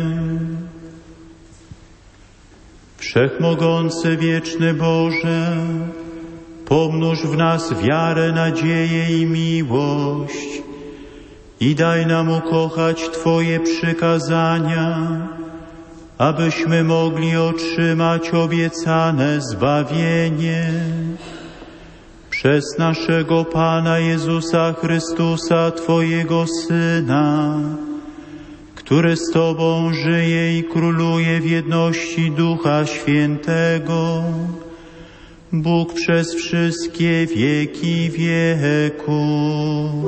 Wszechmogący, wieczny Boże, pomnóż w nas wiarę, nadzieję i miłość. i daj nam ukochać Twoje przykazania, abyśmy mogli otrzymać obiecane zbawienie. Przez naszego Pana Jezusa Chrystusa, Twojego Syna, który z Tobą żyje i króluje w jedności Ducha Świętego, Bóg przez wszystkie wieki wieków.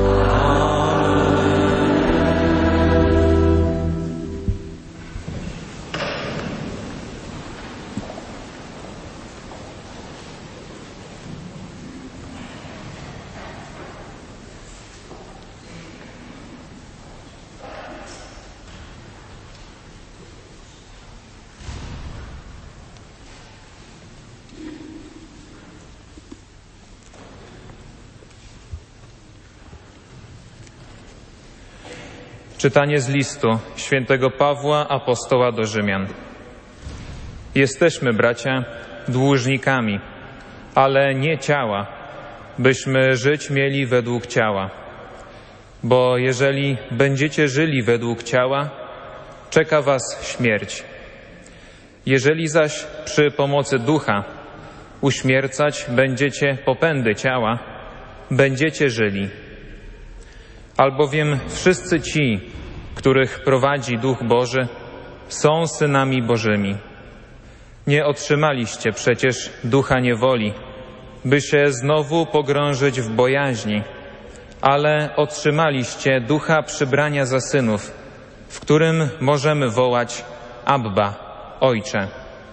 Czytanie z listu świętego Pawła, apostoła do Rzymian. Jesteśmy, bracia, dłużnikami, ale nie ciała, byśmy żyć mieli według ciała. Bo jeżeli będziecie żyli według ciała, czeka was śmierć. Jeżeli zaś przy pomocy ducha uśmiercać będziecie popędy ciała, będziecie żyli. Albowiem wszyscy ci, których prowadzi Duch Boży, są synami Bożymi. Nie otrzymaliście przecież ducha niewoli, by się znowu pogrążyć w bojaźni, ale otrzymaliście ducha przybrania za synów, w którym możemy wołać Abba, Ojcze.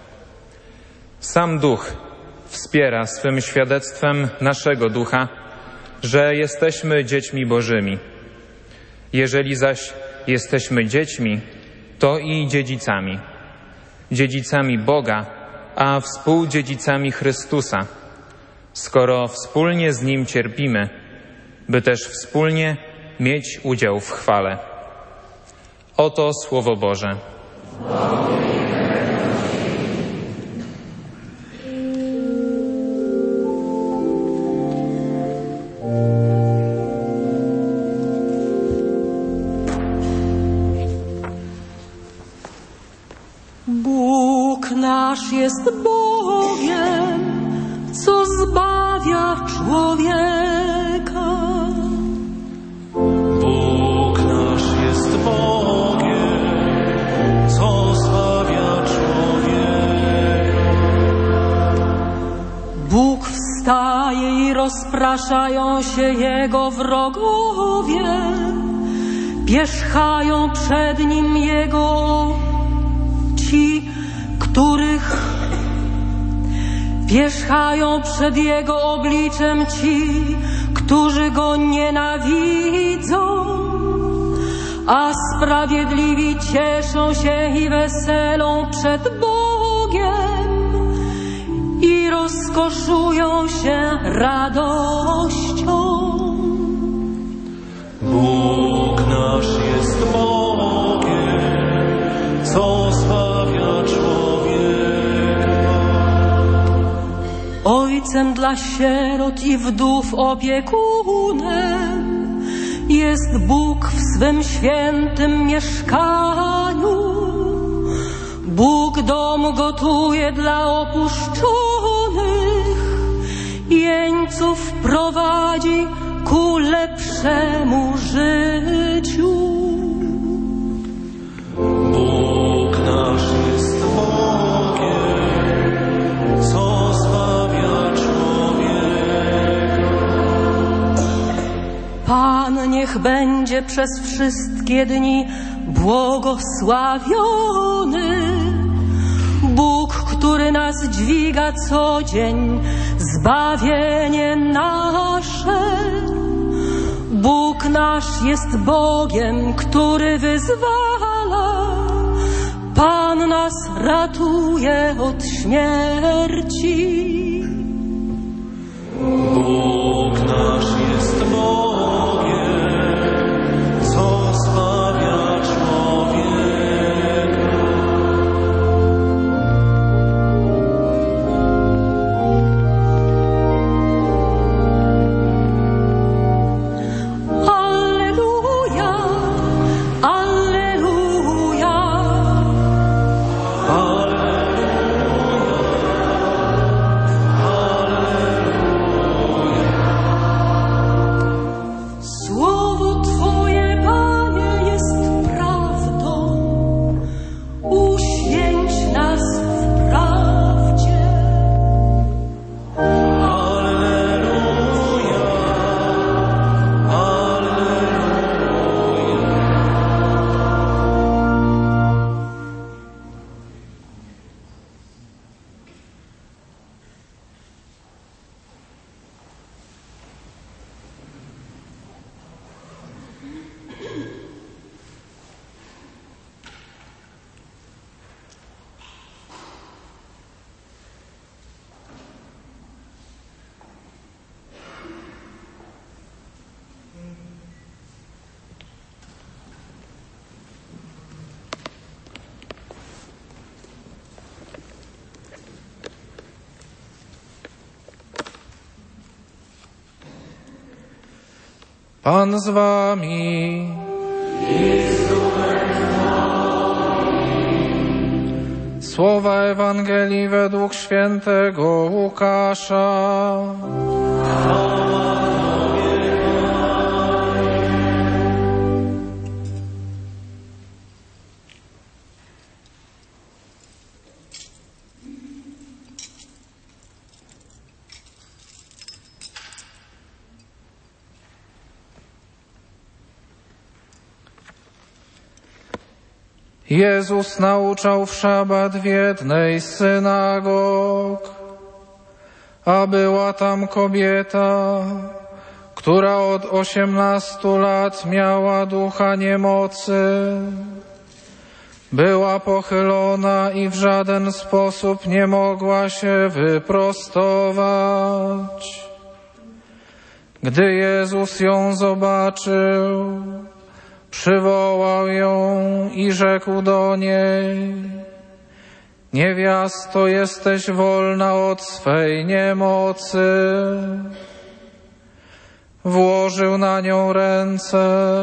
Sam Duch wspiera swym świadectwem naszego ducha, że jesteśmy dziećmi Bożymi. Jeżeli zaś jesteśmy dziećmi, to i dziedzicami. Dziedzicami Boga, a współdziedzicami Chrystusa, skoro wspólnie z Nim cierpimy, by też wspólnie mieć udział w chwale. Oto Słowo Boże. Bóg nasz jest Bogiem, co zbawia człowieka. Bóg nasz jest Bogiem, co zbawia człowieka. Bóg wstaje i rozpraszają się Jego wrogowie, pierzchają przed Nim Jego pierzchają przed Jego obliczem ci, którzy Go nienawidzą, a sprawiedliwi cieszą się i weselą przed Bogiem i rozkoszują się radością. Bóg nasz jest Bogiem, co zbawia człowieka. Ojcem dla sierot i wdów opiekunem jest Bóg w swym świętym mieszkaniu. Bóg dom gotuje dla opuszczonych, jeńców prowadzi ku lepszemu życiu. Bóg nasz jest Bogiem, co zbawia człowieka. Pan niech będzie przez wszystkie dni błogosławiony. Bóg, który nas dźwiga co dzień, zbawienie nasze. Bóg nasz jest Bogiem, który wyzwala. Pan nas ratuje od śmierci. Bóg nasz jest Bogiem, co zbawia człowieka. Alleluja. Pan z wami. Słowa Ewangelii według świętego Łukasza. Jezus nauczał w szabat w jednej z synagog, a była tam kobieta, która od 18 lat miała ducha niemocy. Była pochylona i w żaden sposób nie mogła się wyprostować. Gdy Jezus ją zobaczył, przywołał ją i rzekł do niej: Niewiasto, jesteś wolna od swej niemocy. Włożył na nią ręce,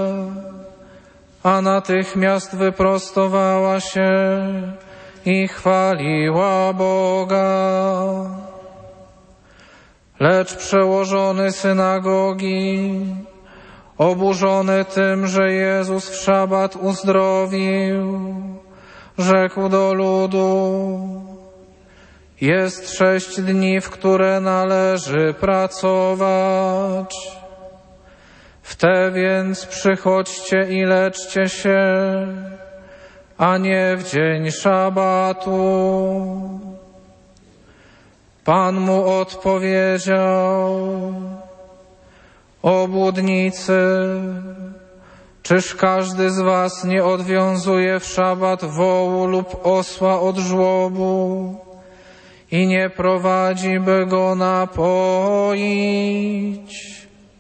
a natychmiast wyprostowała się i chwaliła Boga. Lecz przełożony synagogi, oburzony tym, że Jezus w szabat uzdrowił, rzekł do ludu: Jest 6 dni, w które należy pracować. W te więc przychodźcie i leczcie się, a nie w dzień szabatu. Pan mu odpowiedział: Obłudnicy, czyż każdy z was nie odwiązuje w szabat wołu lub osła od żłobu i nie prowadzi, by go napoić?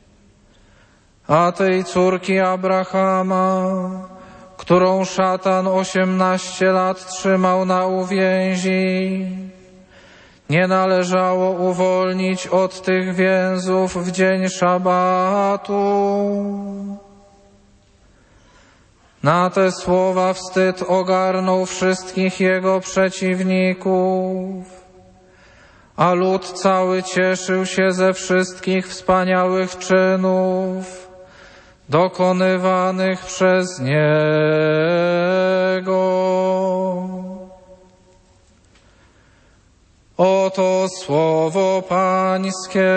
A tej córki Abrahama, którą szatan 18 lat trzymał na uwięzi, nie należało uwolnić od tych więzów w dzień szabatu? Na te słowa wstyd ogarnął wszystkich jego przeciwników, a lud cały cieszył się ze wszystkich wspaniałych czynów dokonywanych przez niego. Oto słowo Pańskie.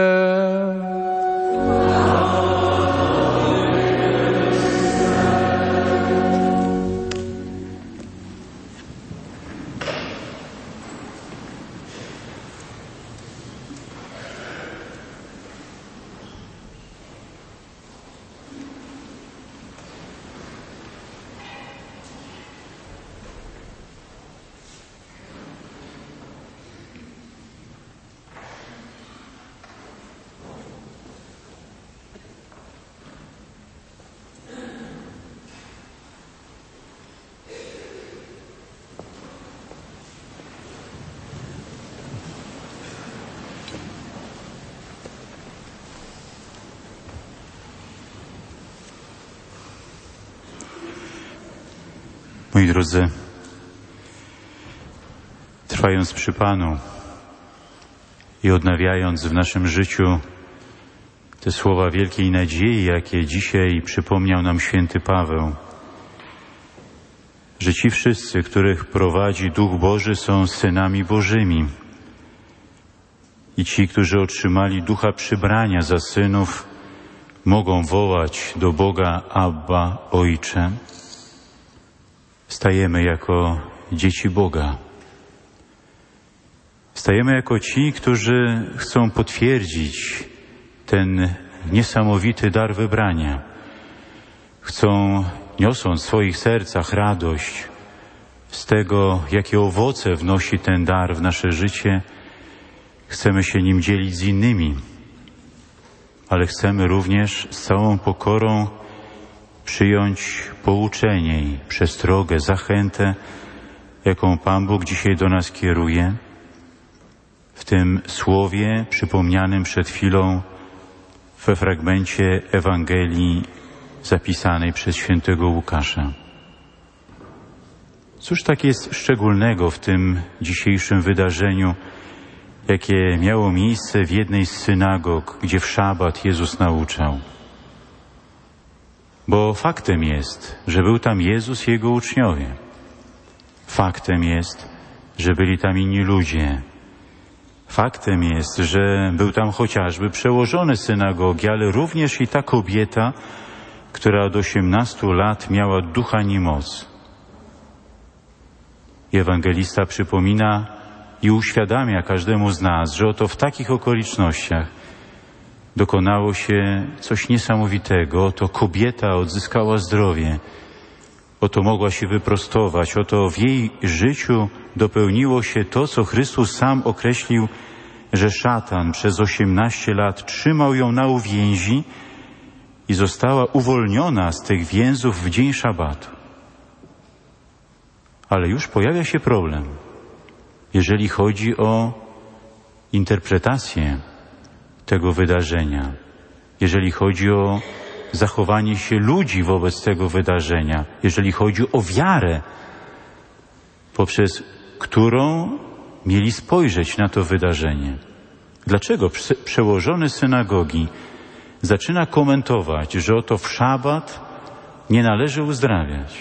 Moi drodzy, trwając przy Panu i odnawiając w naszym życiu te słowa wielkiej nadziei, jakie dzisiaj przypomniał nam święty Paweł, że ci wszyscy, których prowadzi Duch Boży, są synami Bożymi. I ci, którzy otrzymali ducha przybrania za synów, mogą wołać do Boga: Abba, Ojcze. Stajemy jako dzieci Boga. Stajemy jako ci, którzy chcą potwierdzić ten niesamowity dar wybrania. Niosą w swoich sercach radość z tego, jakie owoce wnosi ten dar w nasze życie. Chcemy się nim dzielić z innymi, ale chcemy również z całą pokorą przyjąć pouczenie i przestrogę, zachętę, jaką Pan Bóg dzisiaj do nas kieruje w tym słowie przypomnianym przed chwilą we fragmencie Ewangelii zapisanej przez świętego Łukasza. Cóż tak jest szczególnego w tym dzisiejszym wydarzeniu, jakie miało miejsce w jednej z synagog, gdzie w szabat Jezus nauczał? Bo faktem jest, że był tam Jezus i Jego uczniowie. Faktem jest, że byli tam inni ludzie. Faktem jest, że był tam chociażby przełożony synagogi, ale również i ta kobieta, która od 18 lat miała ducha niemocy. I ewangelista przypomina i uświadamia każdemu z nas, że oto w takich okolicznościach dokonało się coś niesamowitego. Oto kobieta odzyskała zdrowie. Oto mogła się wyprostować. Oto w jej życiu dopełniło się to, co Chrystus sam określił, że szatan przez 18 lat trzymał ją na uwięzi i została uwolniona z tych więzów w dzień szabatu. Ale już pojawia się problem, jeżeli chodzi o interpretację tego wydarzenia, jeżeli chodzi o zachowanie się ludzi wobec tego wydarzenia, jeżeli chodzi o wiarę, poprzez którą mieli spojrzeć na to wydarzenie. Dlaczego przełożony synagogi zaczyna komentować, że oto w szabat nie należy uzdrawiać?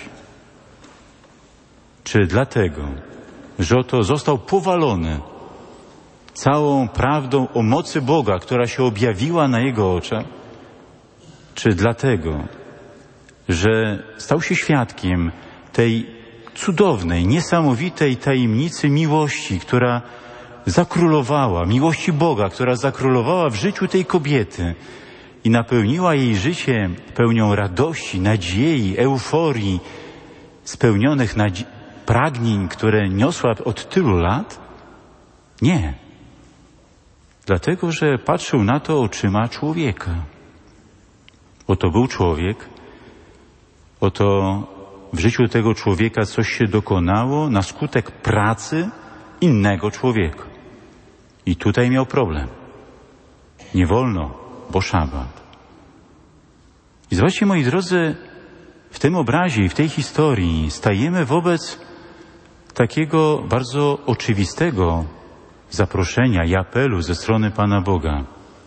Czy dlatego, że oto został powalony całą prawdą o mocy Boga, która się objawiła na jego oczach? Czy dlatego, że stał się świadkiem tej cudownej, niesamowitej tajemnicy miłości, która zakrólowała, miłości Boga, która zakrólowała w życiu tej kobiety i napełniła jej życie pełnią radości, nadziei, euforii, spełnionych pragnień, które niosła od tylu lat? Nie. Dlatego, że patrzył na to oczyma człowieka. Oto był człowiek, oto w życiu tego człowieka coś się dokonało na skutek pracy innego człowieka. I tutaj miał problem. Nie wolno, bo szabat. I zobaczcie, moi drodzy, w tym obrazie i w tej historii stajemy wobec takiego bardzo oczywistego zaproszenia i apelu ze strony Pana Boga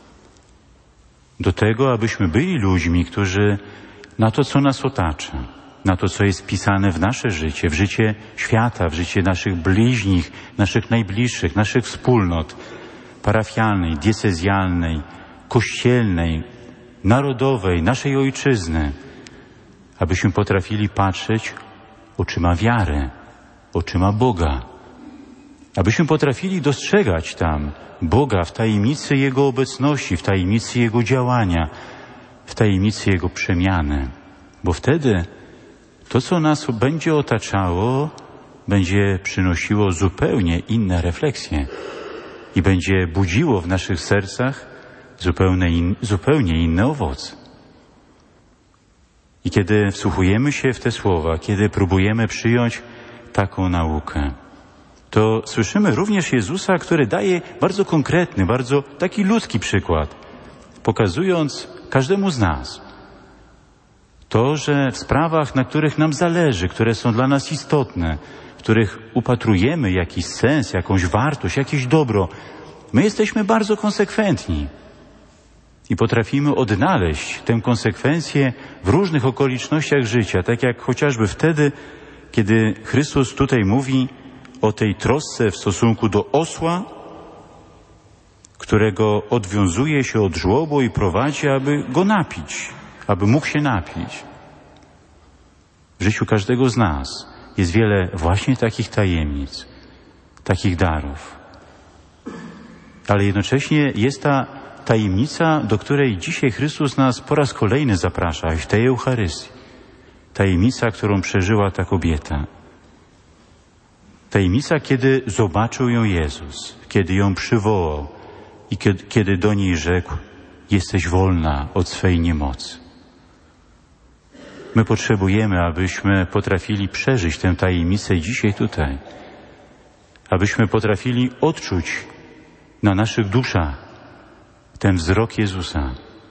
do tego, abyśmy byli ludźmi, którzy na to, co nas otacza, na to, co jest wpisane w nasze życie, w życie świata, w życie naszych bliźnich, naszych najbliższych, naszych wspólnot parafialnej, diecezjalnej, kościelnej, narodowej, naszej ojczyzny, abyśmy potrafili patrzeć oczyma wiary, oczyma Boga, abyśmy potrafili dostrzegać tam Boga w tajemnicy Jego obecności, w tajemnicy Jego działania, w tajemnicy Jego przemiany. Bo wtedy to, co nas będzie otaczało, będzie przynosiło zupełnie inne refleksje i będzie budziło w naszych sercach zupełnie inne owoce. I kiedy wsłuchujemy się w te słowa, kiedy próbujemy przyjąć taką naukę, to słyszymy również Jezusa, który daje bardzo konkretny, bardzo taki ludzki przykład, pokazując każdemu z nas to, że w sprawach, na których nam zależy, które są dla nas istotne, w których upatrujemy jakiś sens, jakąś wartość, jakieś dobro, my jesteśmy bardzo konsekwentni i potrafimy odnaleźć tę konsekwencję w różnych okolicznościach życia, tak jak chociażby wtedy, kiedy Chrystus tutaj mówi o tej trosce w stosunku do osła, którego odwiązuje się od żłobu i prowadzi, aby go napić, aby mógł się napić. W życiu każdego z nas jest wiele właśnie takich tajemnic, takich darów. Ale jednocześnie jest ta tajemnica, do której dzisiaj Chrystus nas po raz kolejny zaprasza w tej Eucharystii. Tajemnica, którą przeżyła ta kobieta. Tajemnica, kiedy zobaczył ją Jezus, kiedy ją przywołał i kiedy do niej rzekł: jesteś wolna od swej niemocy. My potrzebujemy, abyśmy potrafili przeżyć tę tajemnicę dzisiaj tutaj. Abyśmy potrafili odczuć na naszych duszach ten wzrok Jezusa.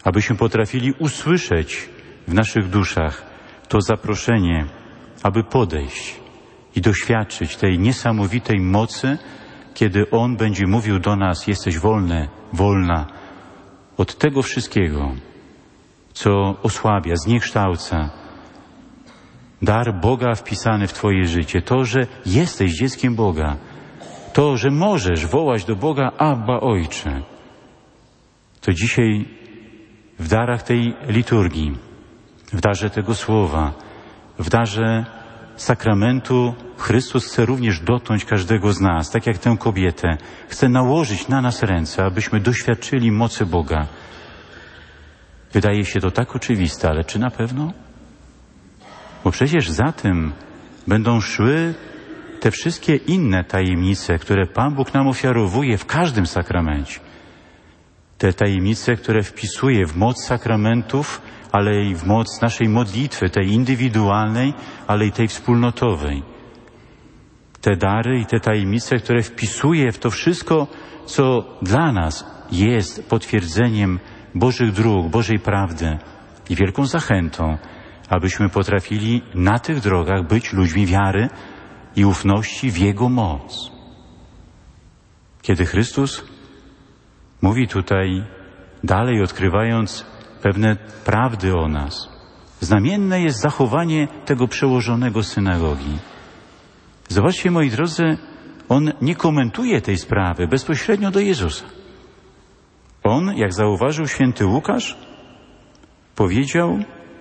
abyśmy potrafili usłyszeć w naszych duszach to zaproszenie, aby podejść i doświadczyć tej niesamowitej mocy, kiedy On będzie mówił do nas: jesteś wolny, wolna od tego wszystkiego, co osłabia, zniekształca. Dar Boga wpisany w Twoje życie, to, że jesteś dzieckiem Boga, to, że możesz wołać do Boga: Abba, Ojcze. To dzisiaj w darach tej liturgii, w darze tego słowa, w darze sakramentu Chrystus chce również dotknąć każdego z nas, tak jak tę kobietę. Chce nałożyć na nas ręce, abyśmy doświadczyli mocy Boga. Wydaje się to tak oczywiste, ale czy na pewno? Bo przecież za tym będą szły te wszystkie inne tajemnice, które Pan Bóg nam ofiarowuje w każdym sakramencie. Te tajemnice, które wpisuje w moc sakramentów, ale i w moc naszej modlitwy, tej indywidualnej, ale i tej wspólnotowej. Te dary i te tajemnice, które wpisuje w to wszystko, co dla nas jest potwierdzeniem Bożych dróg, Bożej prawdy i wielką zachętą, abyśmy potrafili na tych drogach być ludźmi wiary i ufności w Jego moc. Kiedy Chrystus mówi tutaj dalej, odkrywając pewne prawdy o nas, znamienne jest zachowanie tego przełożonego synagogi. Zobaczcie, moi drodzy, on nie komentuje tej sprawy bezpośrednio do Jezusa. On, jak zauważył święty Łukasz, powiedział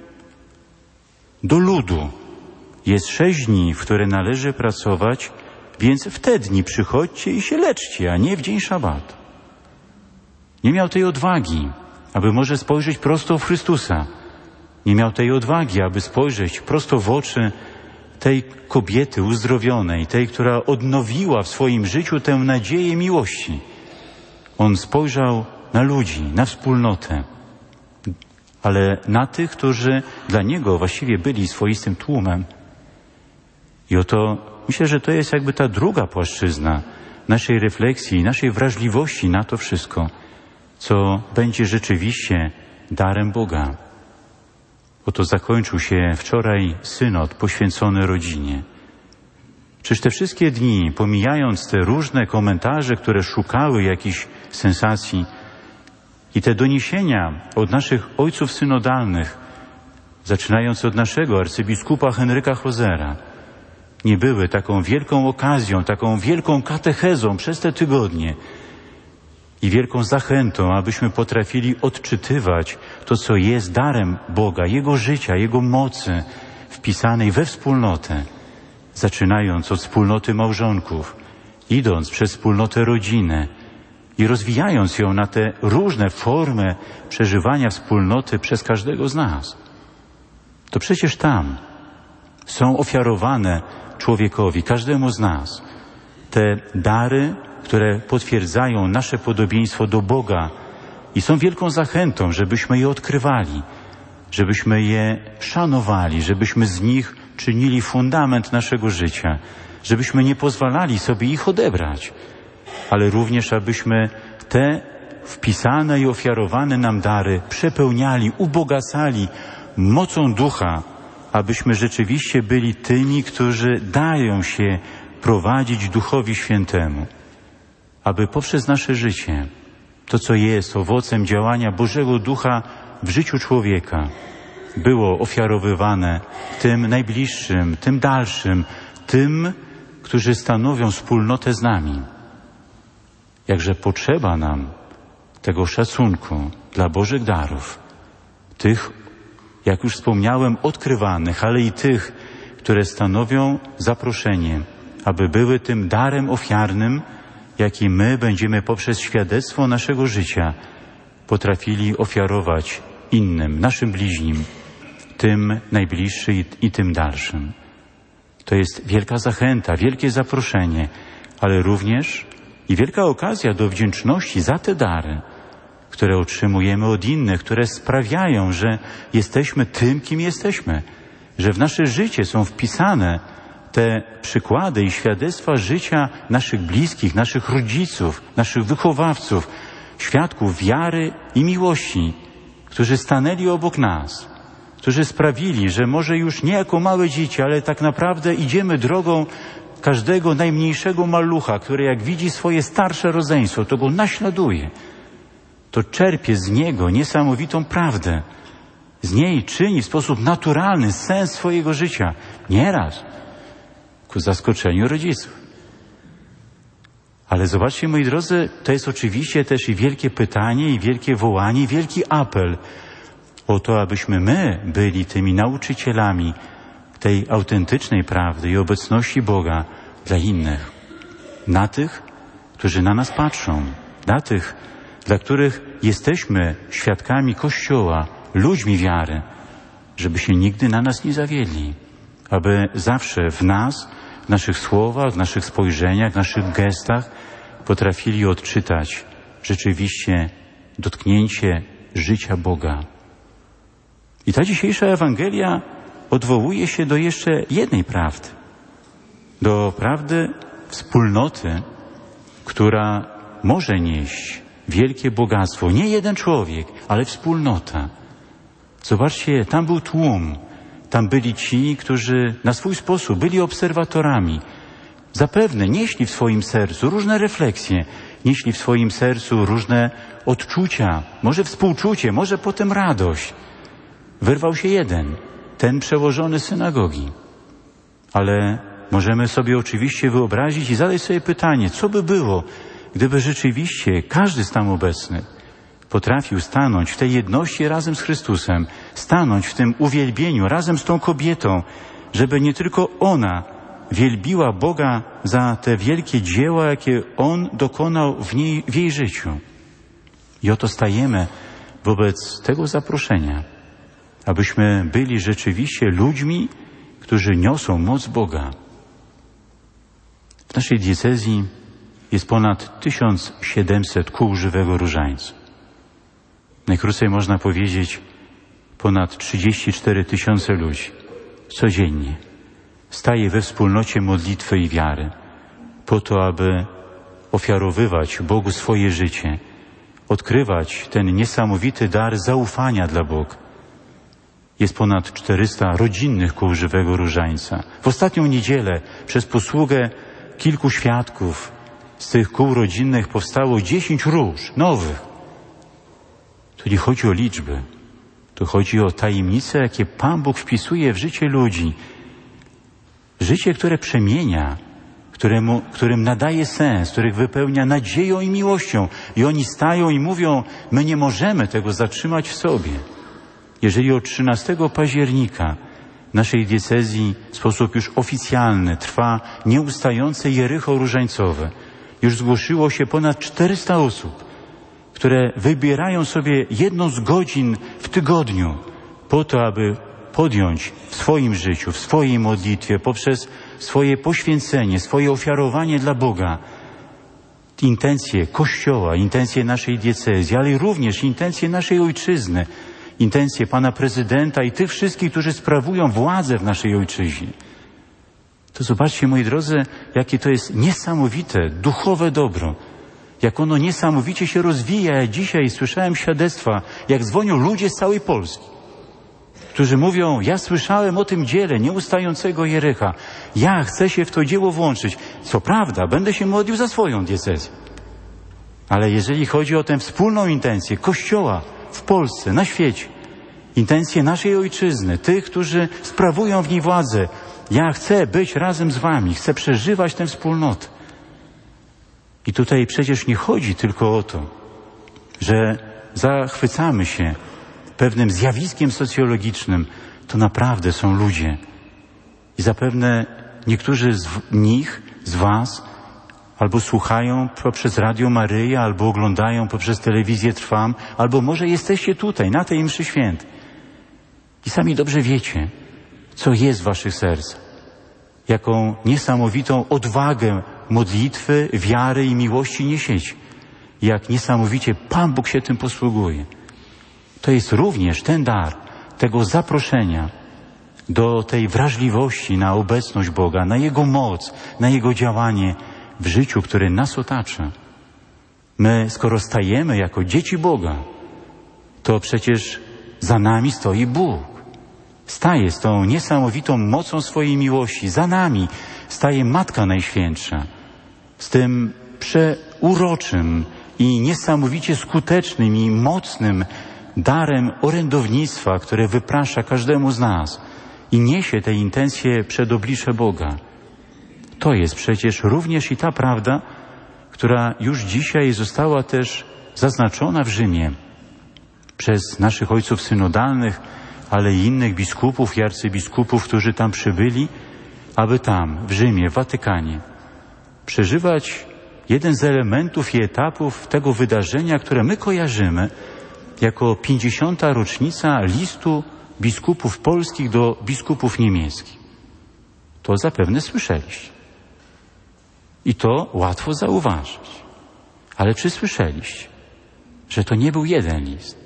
do ludu: jest 6 dni, w które należy pracować, więc w te dni przychodźcie i się leczcie, a nie w dzień szabatu. Nie miał tej odwagi, aby może spojrzeć prosto w Chrystusa. Nie miał tej odwagi, aby spojrzeć prosto w oczy tej kobiety uzdrowionej, tej, która odnowiła w swoim życiu tę nadzieję miłości. On spojrzał na ludzi, na wspólnotę, ale na tych, którzy dla Niego właściwie byli swoistym tłumem. I oto myślę, że to jest jakby ta druga płaszczyzna naszej refleksji, naszej wrażliwości na to wszystko, co będzie rzeczywiście darem Boga. Oto zakończył się wczoraj synod poświęcony rodzinie. Czyż te wszystkie dni, pomijając te różne komentarze, które szukały jakichś sensacji, i te doniesienia od naszych ojców synodalnych, zaczynając od naszego arcybiskupa Henryka Hozera, nie były taką wielką okazją, taką wielką katechezą przez te tygodnie i wielką zachętą, abyśmy potrafili odczytywać to, co jest darem Boga, Jego życia, Jego mocy wpisanej we wspólnotę, zaczynając od wspólnoty małżonków, idąc przez wspólnotę rodziny i rozwijając ją na te różne formy przeżywania wspólnoty przez każdego z nas. To przecież tam są ofiarowane człowiekowi, każdemu z nas, te dary, które potwierdzają nasze podobieństwo do Boga i są wielką zachętą, żebyśmy je odkrywali, żebyśmy je szanowali, żebyśmy z nich czynili fundament naszego życia, żebyśmy nie pozwalali sobie ich odebrać, ale również abyśmy te wpisane i ofiarowane nam dary przepełniali, ubogacali mocą ducha, abyśmy rzeczywiście byli tymi, którzy dają się prowadzić Duchowi Świętemu, aby poprzez nasze życie, to co jest owocem działania Bożego Ducha w życiu człowieka, było ofiarowywane tym najbliższym, tym dalszym, tym, którzy stanowią wspólnotę z nami. Jakże potrzeba nam tego szacunku dla Bożych darów, tych, jak już wspomniałem, odkrywanych, ale i tych, które stanowią zaproszenie, aby były tym darem ofiarnym, jaki my będziemy poprzez świadectwo naszego życia potrafili ofiarować innym, naszym bliźnim, tym najbliższym i tym dalszym. To jest wielka zachęta, wielkie zaproszenie, ale również i wielka okazja do wdzięczności za te dary, które otrzymujemy od innych, które sprawiają, że jesteśmy tym, kim jesteśmy, że w nasze życie są wpisane te przykłady i świadectwa życia naszych bliskich, naszych rodziców, naszych wychowawców, świadków wiary i miłości, którzy stanęli obok nas, którzy sprawili, że może już nie jako małe dzieci, ale tak naprawdę idziemy drogą każdego najmniejszego malucha, który jak widzi swoje starsze rodzeństwo, to go naśladuje. To czerpie z niego niesamowitą prawdę. Z niej czyni w sposób naturalny sens swojego życia. Nieraz ku zaskoczeniu rodziców. Ale zobaczcie, moi drodzy, to jest oczywiście też i wielkie pytanie, i wielkie wołanie, i wielki apel o to, abyśmy my byli tymi nauczycielami tej autentycznej prawdy i obecności Boga dla innych. Na tych, którzy na nas patrzą, na tych, dla których jesteśmy świadkami Kościoła, ludźmi wiary, żeby się nigdy na nas nie zawiedli, aby zawsze w nas, w naszych słowach, w naszych spojrzeniach, w naszych gestach potrafili odczytać rzeczywiście dotknięcie życia Boga. I ta dzisiejsza Ewangelia odwołuje się do jeszcze jednej prawdy. Do prawdy wspólnoty, która może nieść wielkie bogactwo. Nie jeden człowiek, ale wspólnota. Zobaczcie, tam był tłum. Tam byli ci, którzy na swój sposób byli obserwatorami. Zapewne nieśli w swoim sercu różne refleksje, nieśli w swoim sercu różne odczucia, może współczucie, może potem radość. Wyrwał się jeden, ten przełożony synagogi. Ale możemy sobie oczywiście wyobrazić i zadać sobie pytanie, co by było, gdyby rzeczywiście każdy z tam obecny potrafił stanąć w tej jedności razem z Chrystusem, stanąć w tym uwielbieniu razem z tą kobietą, żeby nie tylko ona wielbiła Boga za te wielkie dzieła, jakie On dokonał w jej życiu. I oto stajemy wobec tego zaproszenia, abyśmy byli rzeczywiście ludźmi, którzy niosą moc Boga. W naszej diecezji jest ponad 1700 kół żywego różańca. Najkrócej można powiedzieć ponad 34 000 ludzi codziennie staje we wspólnocie modlitwy i wiary po to, aby ofiarowywać Bogu swoje życie, odkrywać ten niesamowity dar zaufania dla Boga. Jest ponad 400 rodzinnych kół żywego różańca. W ostatnią niedzielę przez posługę kilku świadków z tych kół rodzinnych powstało 10 róż nowych. Tu nie chodzi o liczby, tu chodzi o tajemnice, jakie Pan Bóg wpisuje w życie ludzi. Życie, które przemienia, którym nadaje sens, których wypełnia nadzieją i miłością. I oni stają i mówią, my nie możemy tego zatrzymać w sobie. Jeżeli od 13 października w naszej diecezji w sposób już oficjalny trwa nieustające Jericho różańcowe, już zgłosiło się ponad 400 osób, które wybierają sobie jedną z godzin w tygodniu po to, aby podjąć w swoim życiu, w swojej modlitwie, poprzez swoje poświęcenie, swoje ofiarowanie dla Boga intencje Kościoła, intencje naszej diecezji, ale również intencje naszej ojczyzny, intencje Pana Prezydenta i tych wszystkich, którzy sprawują władzę w naszej ojczyźnie. To zobaczcie, moi drodzy, jakie to jest niesamowite, duchowe dobro. Jak ono niesamowicie się rozwija. Ja dzisiaj słyszałem świadectwa, jak dzwonią ludzie z całej Polski, którzy mówią, ja słyszałem o tym dziele nieustającego Jericha. Ja chcę się w to dzieło włączyć. Co prawda, będę się modlił za swoją diecezję. Ale jeżeli chodzi o tę wspólną intencję Kościoła w Polsce, na świecie, intencje naszej ojczyzny, tych, którzy sprawują w niej władzę, ja chcę być razem z wami, chcę przeżywać tę wspólnotę. I tutaj przecież nie chodzi tylko o to, że zachwycamy się pewnym zjawiskiem socjologicznym. To naprawdę są ludzie. I zapewne niektórzy z nich, z was, albo słuchają poprzez Radio Maryja, albo oglądają poprzez telewizję Trwam, albo może jesteście tutaj, na tej mszy świętej. I sami dobrze wiecie, co jest w waszych sercach. Jaką niesamowitą odwagę modlitwy, wiary i miłości niesiecie. Jak niesamowicie Pan Bóg się tym posługuje. To jest również ten dar tego zaproszenia do tej wrażliwości na obecność Boga, na Jego moc, na Jego działanie w życiu, które nas otacza. My, skoro stajemy jako dzieci Boga, to przecież za nami stoi Bóg. Staje z tą niesamowitą mocą swojej miłości. Za nami staje Matka Najświętsza. Z tym przeuroczym i niesamowicie skutecznym i mocnym darem orędownictwa, które wyprasza każdemu z nas i niesie te intencje przed oblicze Boga. To jest przecież również i ta prawda, która już dzisiaj została też zaznaczona w Rzymie przez naszych ojców synodalnych, ale i innych biskupów i arcybiskupów, którzy tam przybyli, aby tam, w Rzymie, w Watykanie, przeżywać jeden z elementów i etapów tego wydarzenia, które my kojarzymy jako 50. rocznica listu biskupów polskich do biskupów niemieckich. To zapewne słyszeliście. I to łatwo zauważyć. Ale czy słyszeliście, że to nie był jeden list?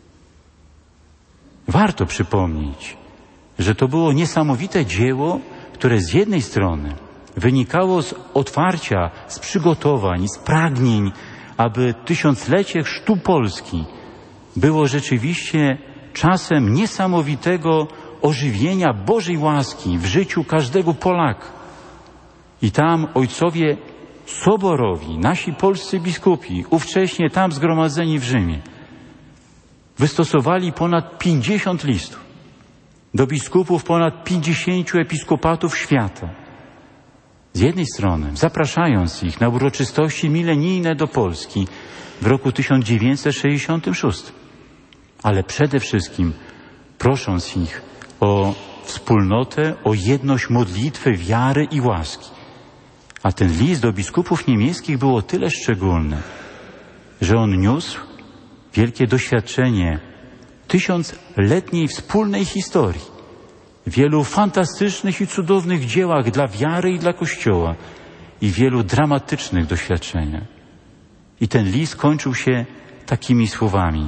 Warto przypomnieć, że to było niesamowite dzieło, które z jednej strony wynikało z otwarcia, z przygotowań, z pragnień, aby tysiąclecie chrztu Polski było rzeczywiście czasem niesamowitego ożywienia Bożej łaski w życiu każdego Polaka. I tam ojcowie soborowi, nasi polscy biskupi, ówcześnie tam zgromadzeni w Rzymie, wystosowali ponad 50 listów do biskupów ponad 50 episkopatów świata. Z jednej strony zapraszając ich na uroczystości milenijne do Polski w roku 1966, ale przede wszystkim prosząc ich o wspólnotę, o jedność modlitwy, wiary i łaski. A ten list do biskupów niemieckich był o tyle szczególny, że on niósł wielkie doświadczenie tysiącletniej wspólnej historii, wielu fantastycznych i cudownych dziełach dla wiary i dla Kościoła i wielu dramatycznych doświadczeniach. I ten list kończył się takimi słowami.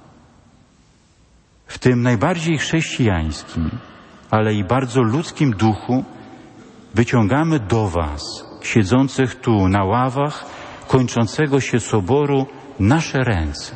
W tym najbardziej chrześcijańskim, ale i bardzo ludzkim duchu wyciągamy do was, siedzących tu na ławach kończącego się soboru, nasze ręce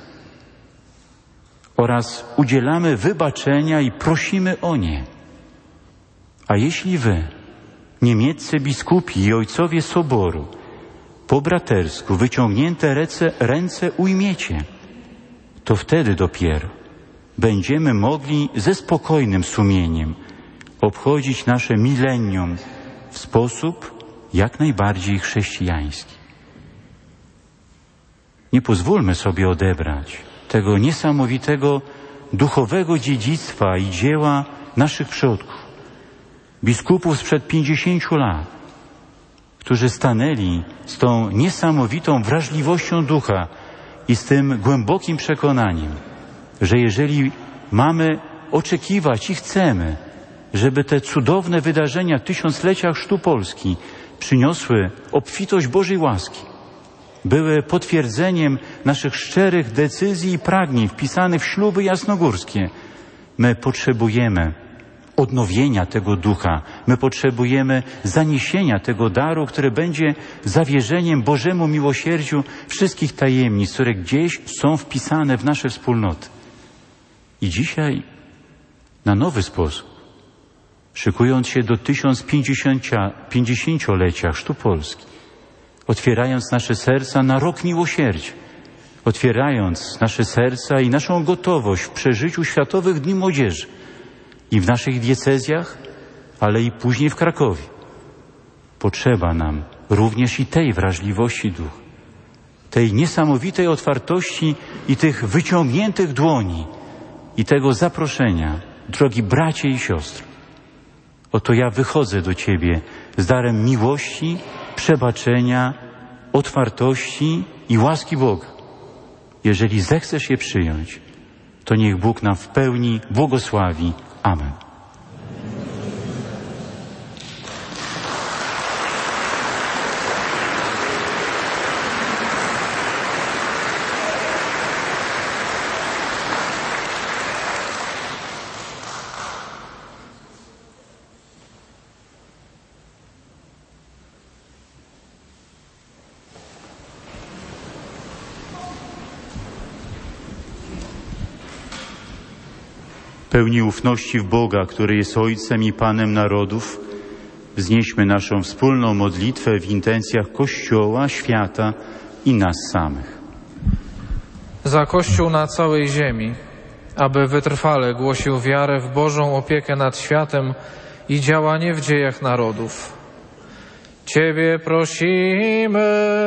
oraz udzielamy wybaczenia i prosimy o nie. A jeśli wy, niemieccy biskupi i ojcowie soboru, po bratersku wyciągnięte ręce ujmiecie, to wtedy dopiero będziemy mogli ze spokojnym sumieniem obchodzić nasze milenium w sposób jak najbardziej chrześcijański. Nie pozwólmy sobie odebrać tego niesamowitego duchowego dziedzictwa i dzieła naszych przodków, biskupów sprzed 50 lat, którzy stanęli z tą niesamowitą wrażliwością ducha i z tym głębokim przekonaniem, że jeżeli mamy oczekiwać i chcemy, żeby te cudowne wydarzenia tysiąclecia chrztu Polski przyniosły obfitość Bożej łaski, były potwierdzeniem naszych szczerych decyzji i pragnień wpisanych w śluby jasnogórskie, my potrzebujemy odnowienia tego ducha. My potrzebujemy zaniesienia tego daru, który będzie zawierzeniem Bożemu miłosierdziu wszystkich tajemnic, które gdzieś są wpisane w nasze wspólnoty. I dzisiaj na nowy sposób, szykując się do 1050-lecia chrztu Polski, otwierając nasze serca na rok miłosierdzia, otwierając nasze serca i naszą gotowość w przeżyciu Światowych Dni Młodzieży, i w naszych diecezjach, ale i później w Krakowie. Potrzeba nam również i tej wrażliwości ducha, tej niesamowitej otwartości i tych wyciągniętych dłoni i tego zaproszenia, drogi bracie i siostry. Oto ja wychodzę do Ciebie z darem miłości, przebaczenia, otwartości i łaski Boga. Jeżeli zechcesz je przyjąć, to niech Bóg nam w pełni błogosławi. Amen. pełni ufności w Boga, który jest Ojcem i Panem narodów, wznieśmy naszą wspólną modlitwę w intencjach Kościoła, świata i nas samych. Za Kościół na całej ziemi, aby wytrwale głosił wiarę w Bożą opiekę nad światem i działanie w dziejach narodów. Ciebie prosimy.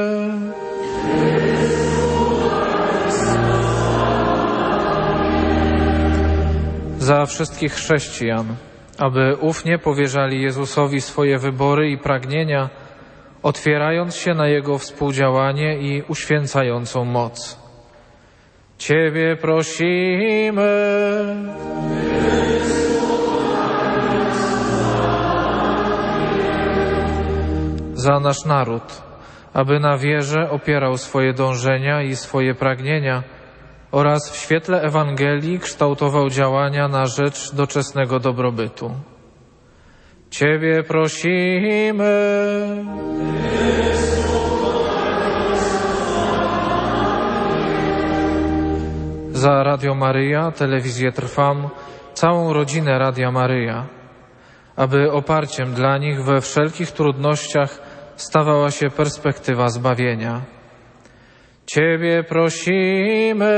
Za wszystkich chrześcijan, aby ufnie powierzali Jezusowi swoje wybory i pragnienia, otwierając się na Jego współdziałanie i uświęcającą moc. Ciebie prosimy. Za nasz naród, aby na wierze opierał swoje dążenia i swoje pragnienia oraz w świetle Ewangelii kształtował działania na rzecz doczesnego dobrobytu. Ciebie prosimy. Za Radio Maryja, Telewizję Trwam, całą rodzinę Radia Maryja, aby oparciem dla nich we wszelkich trudnościach stawała się perspektywa zbawienia. Ciebie prosimy.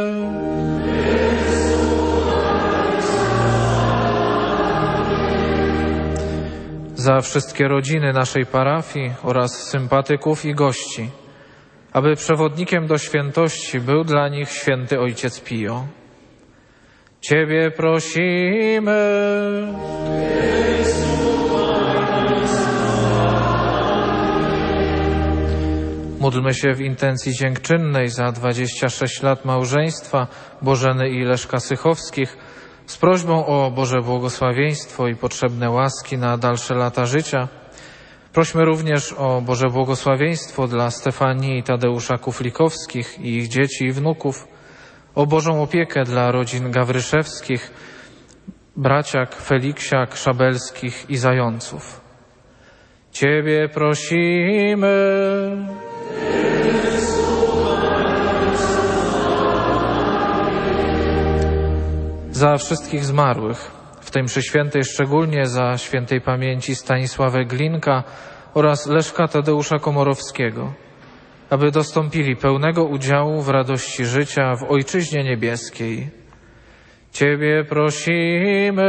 Za wszystkie rodziny naszej parafii oraz sympatyków i gości, aby przewodnikiem do świętości był dla nich święty Ojciec Pio. Ciebie prosimy. Módlmy się w intencji dziękczynnej za 26 lat małżeństwa Bożeny i Leszka Sychowskich z prośbą o Boże błogosławieństwo i potrzebne łaski na dalsze lata życia. Prośmy również o Boże błogosławieństwo dla Stefanii i Tadeusza Kuflikowskich i ich dzieci i wnuków, o Bożą opiekę dla rodzin Gawryszewskich, braciak, Feliksiak, Szabelskich i Zająców. Ciebie prosimy. Za wszystkich zmarłych, w tej mszy świętej szczególnie za świętej pamięci Stanisławę Glinka oraz Leszka Tadeusza Komorowskiego, aby dostąpili pełnego udziału w radości życia w Ojczyźnie Niebieskiej. Ciebie prosimy.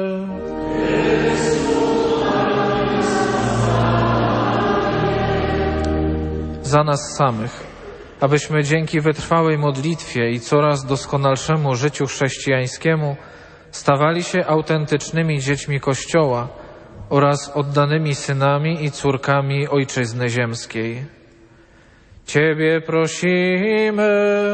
Za nas samych, abyśmy dzięki wytrwałej modlitwie i coraz doskonalszemu życiu chrześcijańskiemu stawali się autentycznymi dziećmi Kościoła oraz oddanymi synami i córkami Ojczyzny Ziemskiej. Ciebie prosimy.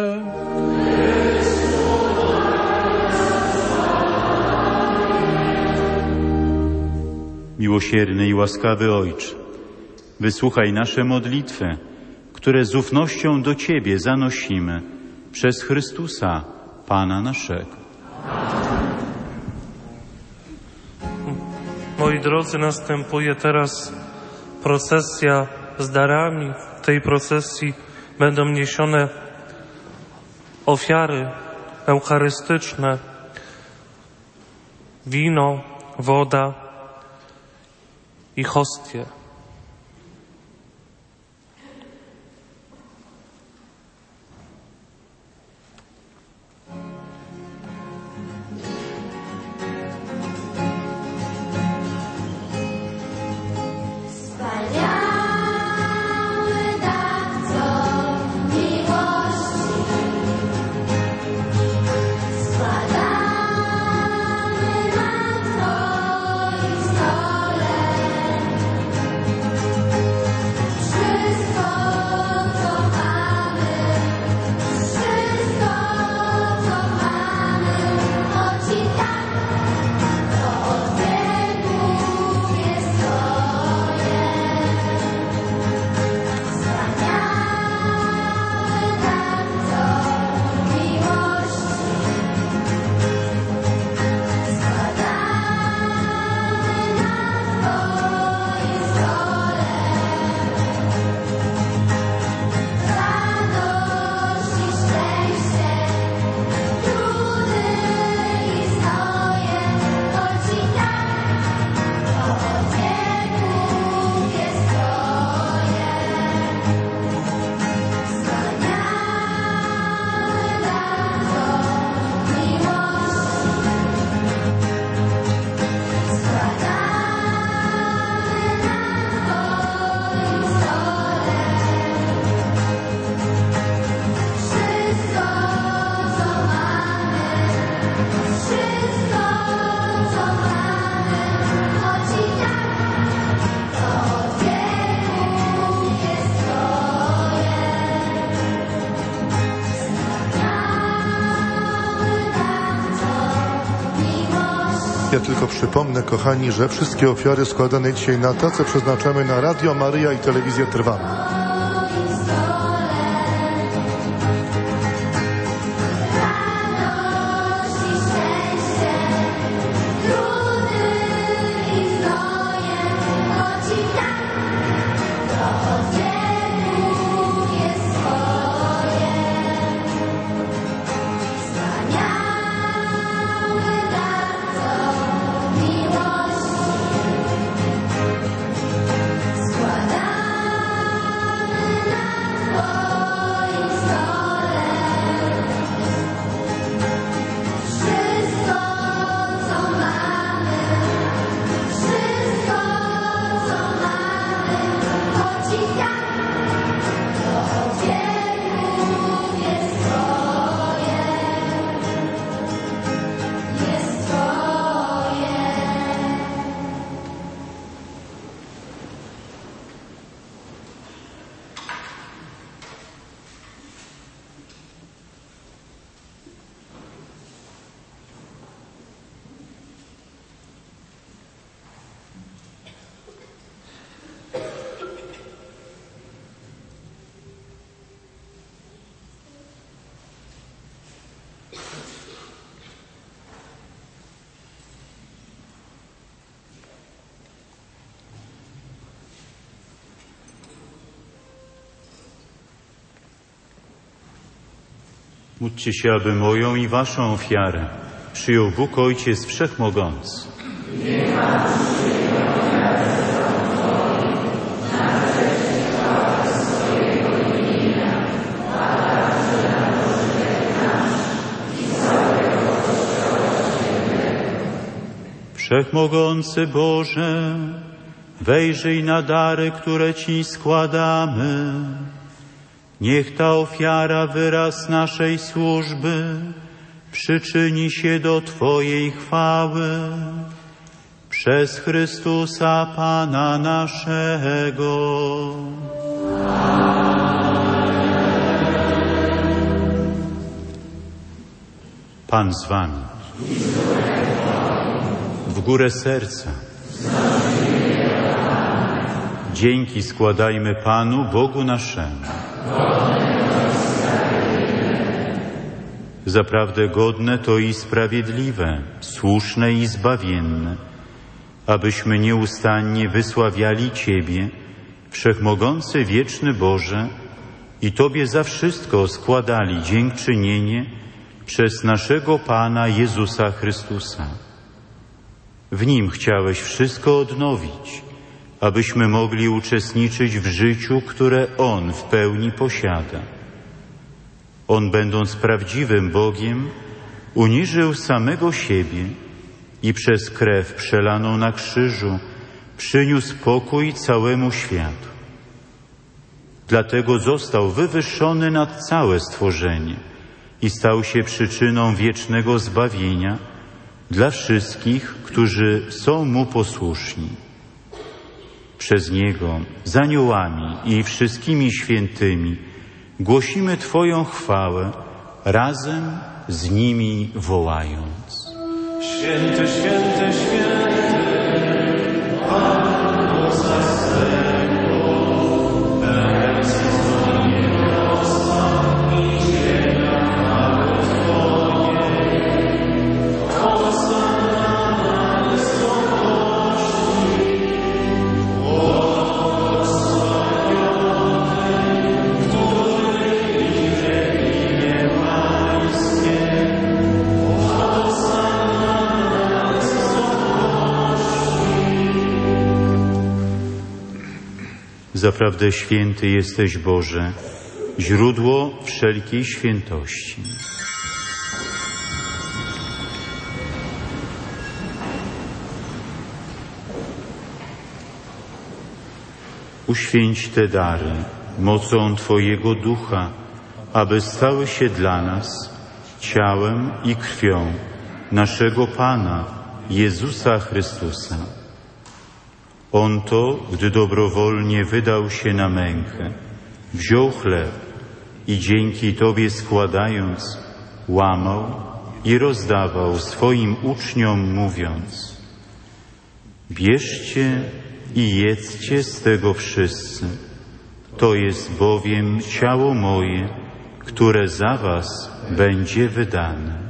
Miłosierny i łaskawy Ojcze, wysłuchaj nasze modlitwy, które z ufnością do Ciebie zanosimy przez Chrystusa, Pana naszego. Moi drodzy, następuje teraz procesja z darami. W tej procesji będą niesione ofiary eucharystyczne, wino, woda i hostie. Składamy na Twoim stole Ja tylko przypomnę, kochani, że wszystkie ofiary składane dzisiaj na tacę przeznaczamy na Radio Maryja i Telewizję Trwam. Módlcie się, aby moją i waszą ofiarę przyjął Bóg Ojciec Wszechmogący. Wszechmogący Boże, wejrzyj na dary, które Ci składamy. Niech ta ofiara, wyraz naszej służby, przyczyni się do Twojej chwały. Przez Chrystusa Pana naszego. Pan z Wami. W górę serca. Dzięki składajmy Panu, Bogu naszemu. Zaprawdę godne to i sprawiedliwe, słuszne i zbawienne, abyśmy nieustannie wysławiali Ciebie, Wszechmogący wieczny Boże, i Tobie za wszystko składali dziękczynienie przez naszego Pana Jezusa Chrystusa. W Nim chciałeś wszystko odnowić, abyśmy mogli uczestniczyć w życiu, które On w pełni posiada. On, będąc prawdziwym Bogiem, uniżył samego siebie i przez krew przelaną na krzyżu przyniósł pokój całemu światu. Dlatego został wywyższony nad całe stworzenie i stał się przyczyną wiecznego zbawienia dla wszystkich, którzy są Mu posłuszni. Przez Niego, z aniołami i wszystkimi świętymi głosimy Twoją chwałę, razem z nimi wołając. Święty, święty, święty, Pan Boga swego, pełen niebiosa i ziemia chwały Twojej. Hosanna na wysokości, Zaprawdę święty jesteś, Boże, źródło wszelkiej świętości. Uświęć te dary mocą Twojego Ducha, aby stały się dla nas ciałem i krwią naszego Pana Jezusa Chrystusa. On to, gdy dobrowolnie wydał się na mękę, wziął chleb i dzięki Tobie składając, łamał i rozdawał swoim uczniom, mówiąc: bierzcie i jedzcie z tego wszyscy. To jest bowiem ciało moje, które za was będzie wydane.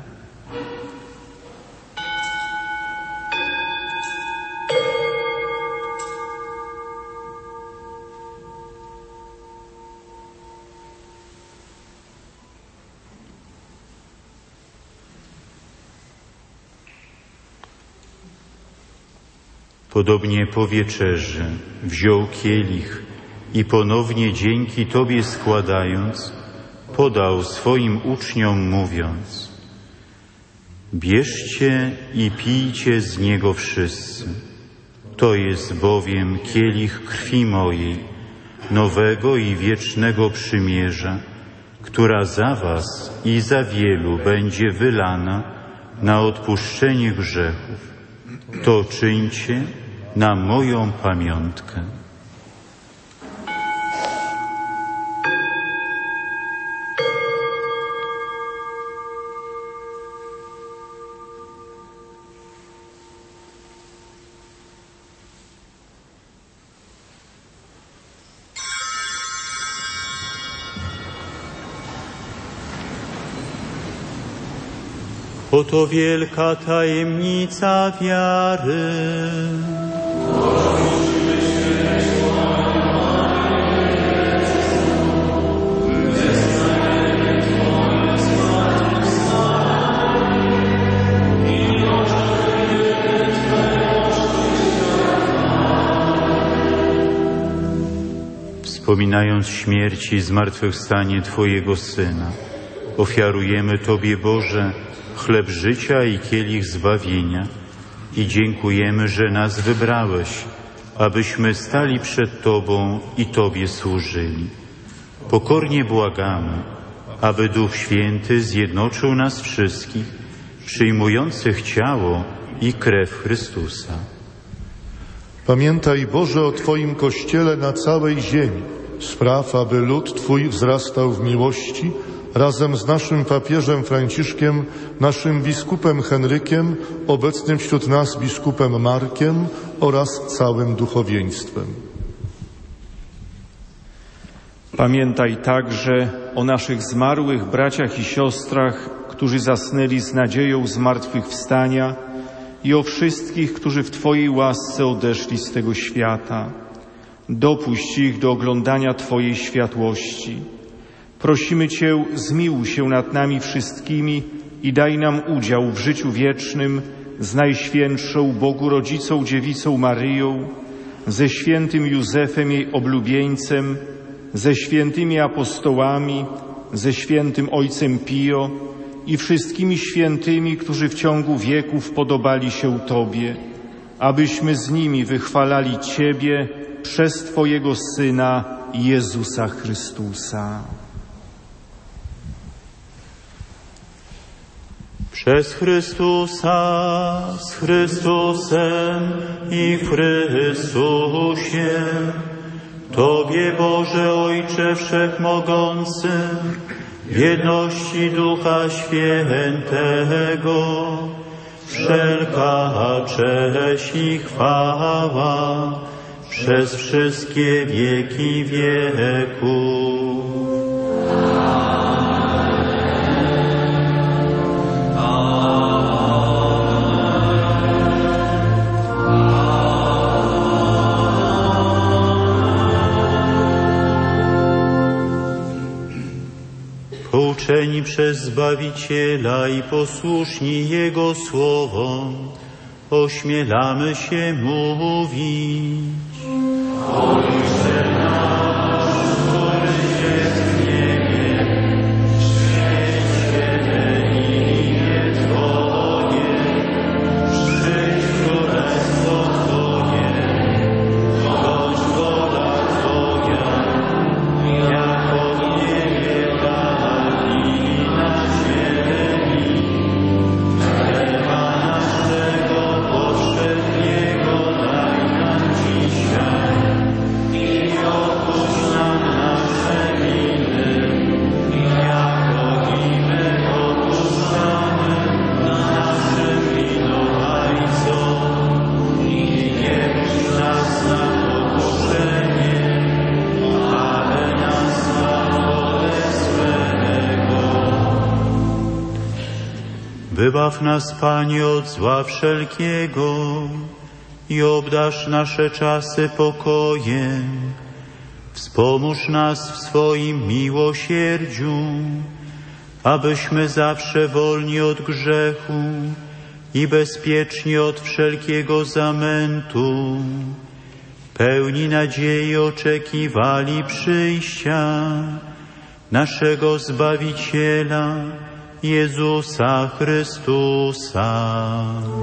Podobnie po wieczerzy wziął kielich i ponownie dzięki Tobie składając, podał swoim uczniom, mówiąc: bierzcie i pijcie z niego wszyscy. To jest bowiem kielich krwi mojej, nowego i wiecznego przymierza, która za was i za wielu będzie wylana na odpuszczenie grzechów. To czyńcie na moją pamiątkę. Oto wielka tajemnica wiary. Wspominając śmierć i zmartwychwstanie Twojego Syna, ofiarujemy Tobie, Boże, chleb życia i kielich zbawienia i dziękujemy, że nas wybrałeś, abyśmy stali przed Tobą i Tobie służyli. Pokornie błagamy, aby Duch Święty zjednoczył nas wszystkich, przyjmujących ciało i krew Chrystusa. Pamiętaj, Boże, o Twoim Kościele na całej ziemi. Spraw, aby lud Twój wzrastał w miłości, razem z naszym papieżem Franciszkiem, naszym biskupem Henrykiem, obecnym wśród nas biskupem Markiem oraz całym duchowieństwem. Pamiętaj także o naszych zmarłych braciach i siostrach, którzy zasnęli z nadzieją zmartwychwstania, i o wszystkich, którzy w Twojej łasce odeszli z tego świata. Dopuść ich do oglądania Twojej światłości. Prosimy Cię, zmiłuj się nad nami wszystkimi i daj nam udział w życiu wiecznym z Najświętszą Bogu Rodzicą Dziewicą Maryją, ze świętym Józefem jej oblubieńcem, ze świętymi apostołami, ze świętym Ojcem Pio i wszystkimi świętymi, którzy w ciągu wieków podobali się Tobie, abyśmy z nimi wychwalali Ciebie przez Twojego Syna Jezusa Chrystusa. Przez Chrystusa, z Chrystusem i w Chrystusie, Tobie, Boże Ojcze Wszechmogący, w jedności Ducha Świętego, wszelka cześć i chwała przez wszystkie wieki wieków. Pouczeni przez Zbawiciela i posłuszni Jego słowom, ośmielamy się mówić: Ojcze nasz, któryś jest w niebie, święć się imię Twoje, przyjdź królestwo Twoje, bądź wola Twoja, jako w niebie, tak i na ziemi. Chleba naszego powszedniego daj nam dzisiaj i Wybaw nas, Panie, od zła wszelkiego i obdarz nasze czasy pokojem. Wspomóż nas w swoim miłosierdziu, abyśmy zawsze wolni od grzechu i bezpieczni od wszelkiego zamętu, pełni nadziei oczekiwali przyjścia naszego Zbawiciela, Jezusa Chrystusa.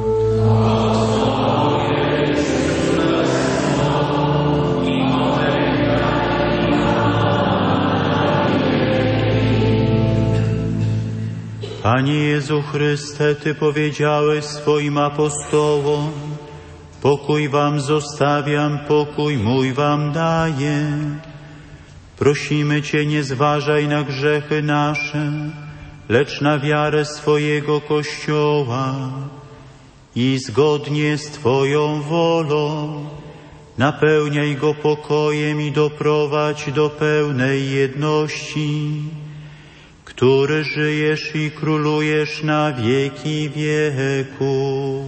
Panie Jezu Chryste, Ty powiedziałeś swoim apostołom: pokój wam zostawiam, pokój mój wam daję. Prosimy Cię, nie zważaj na grzechy nasze, lecz na wiarę swojego Kościoła i zgodnie z Twoją wolą napełniaj go pokojem i doprowadź do pełnej jedności, który żyjesz i królujesz na wieki wieków.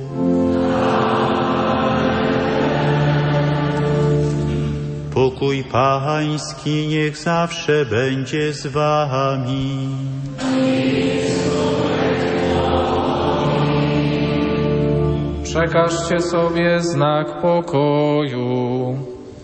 Pokój Pański niech zawsze będzie z wami. Przekażcie sobie znak pokoju.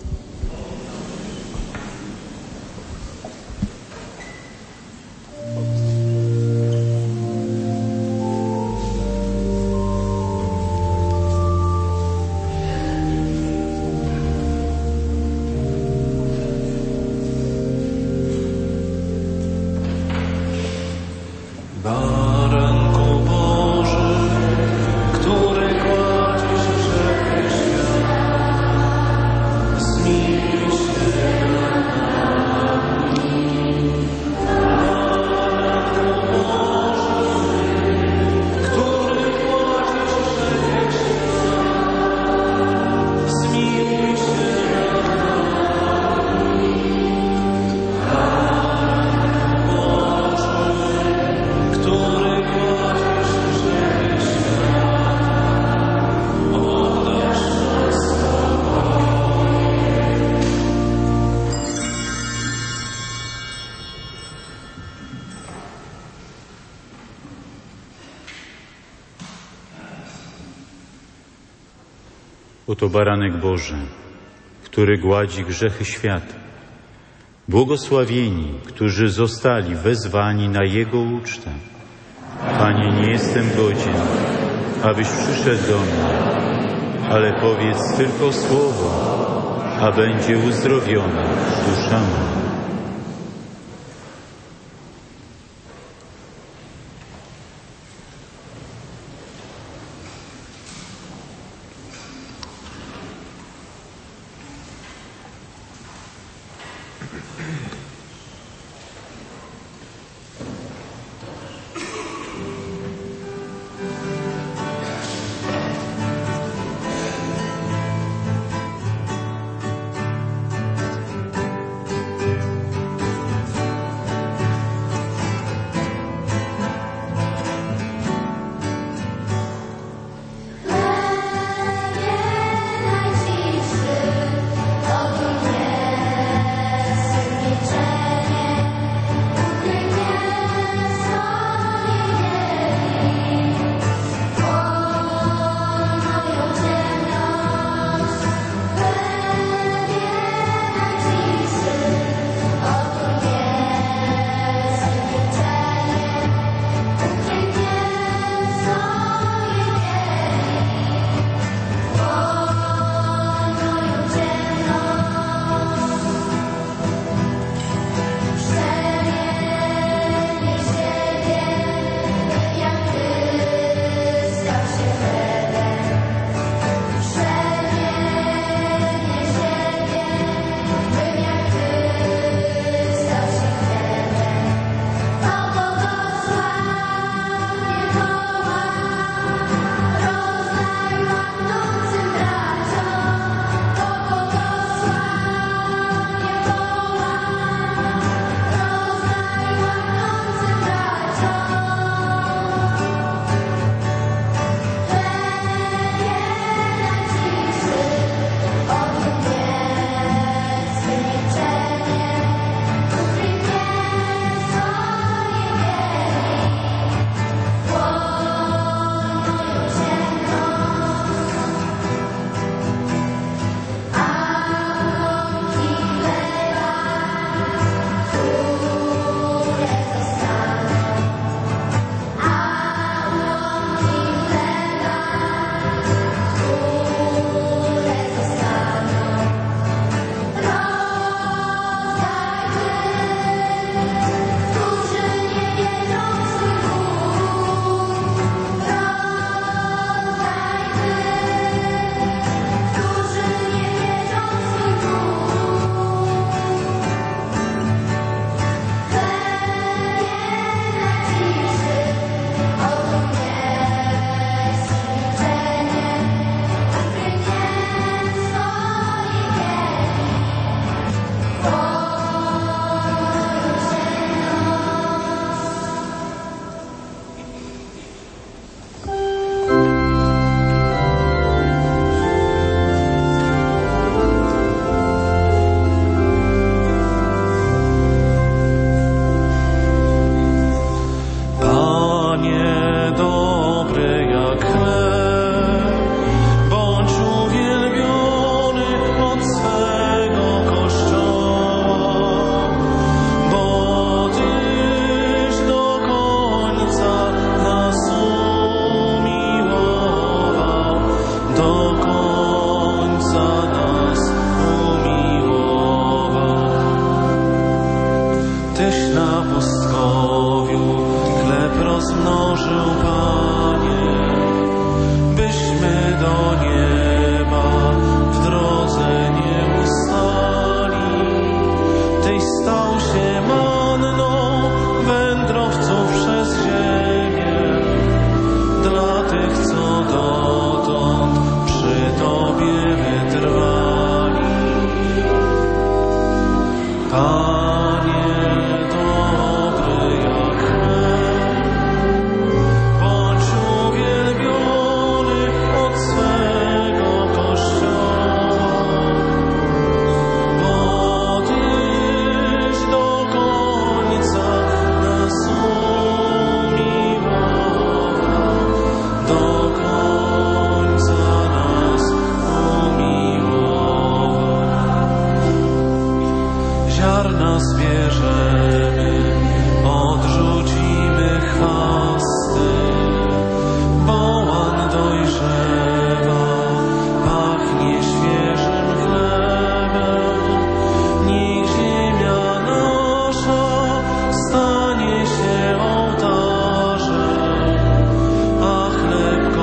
Oto baranek Boży, który gładzi grzechy świata. Błogosławieni, którzy zostali wezwani na Jego ucztę. Panie, nie jestem godzien, abyś przyszedł do mnie, ale powiedz tylko słowo, a będzie uzdrowiona dusza moja. Stanie się ołtarzem, a chleb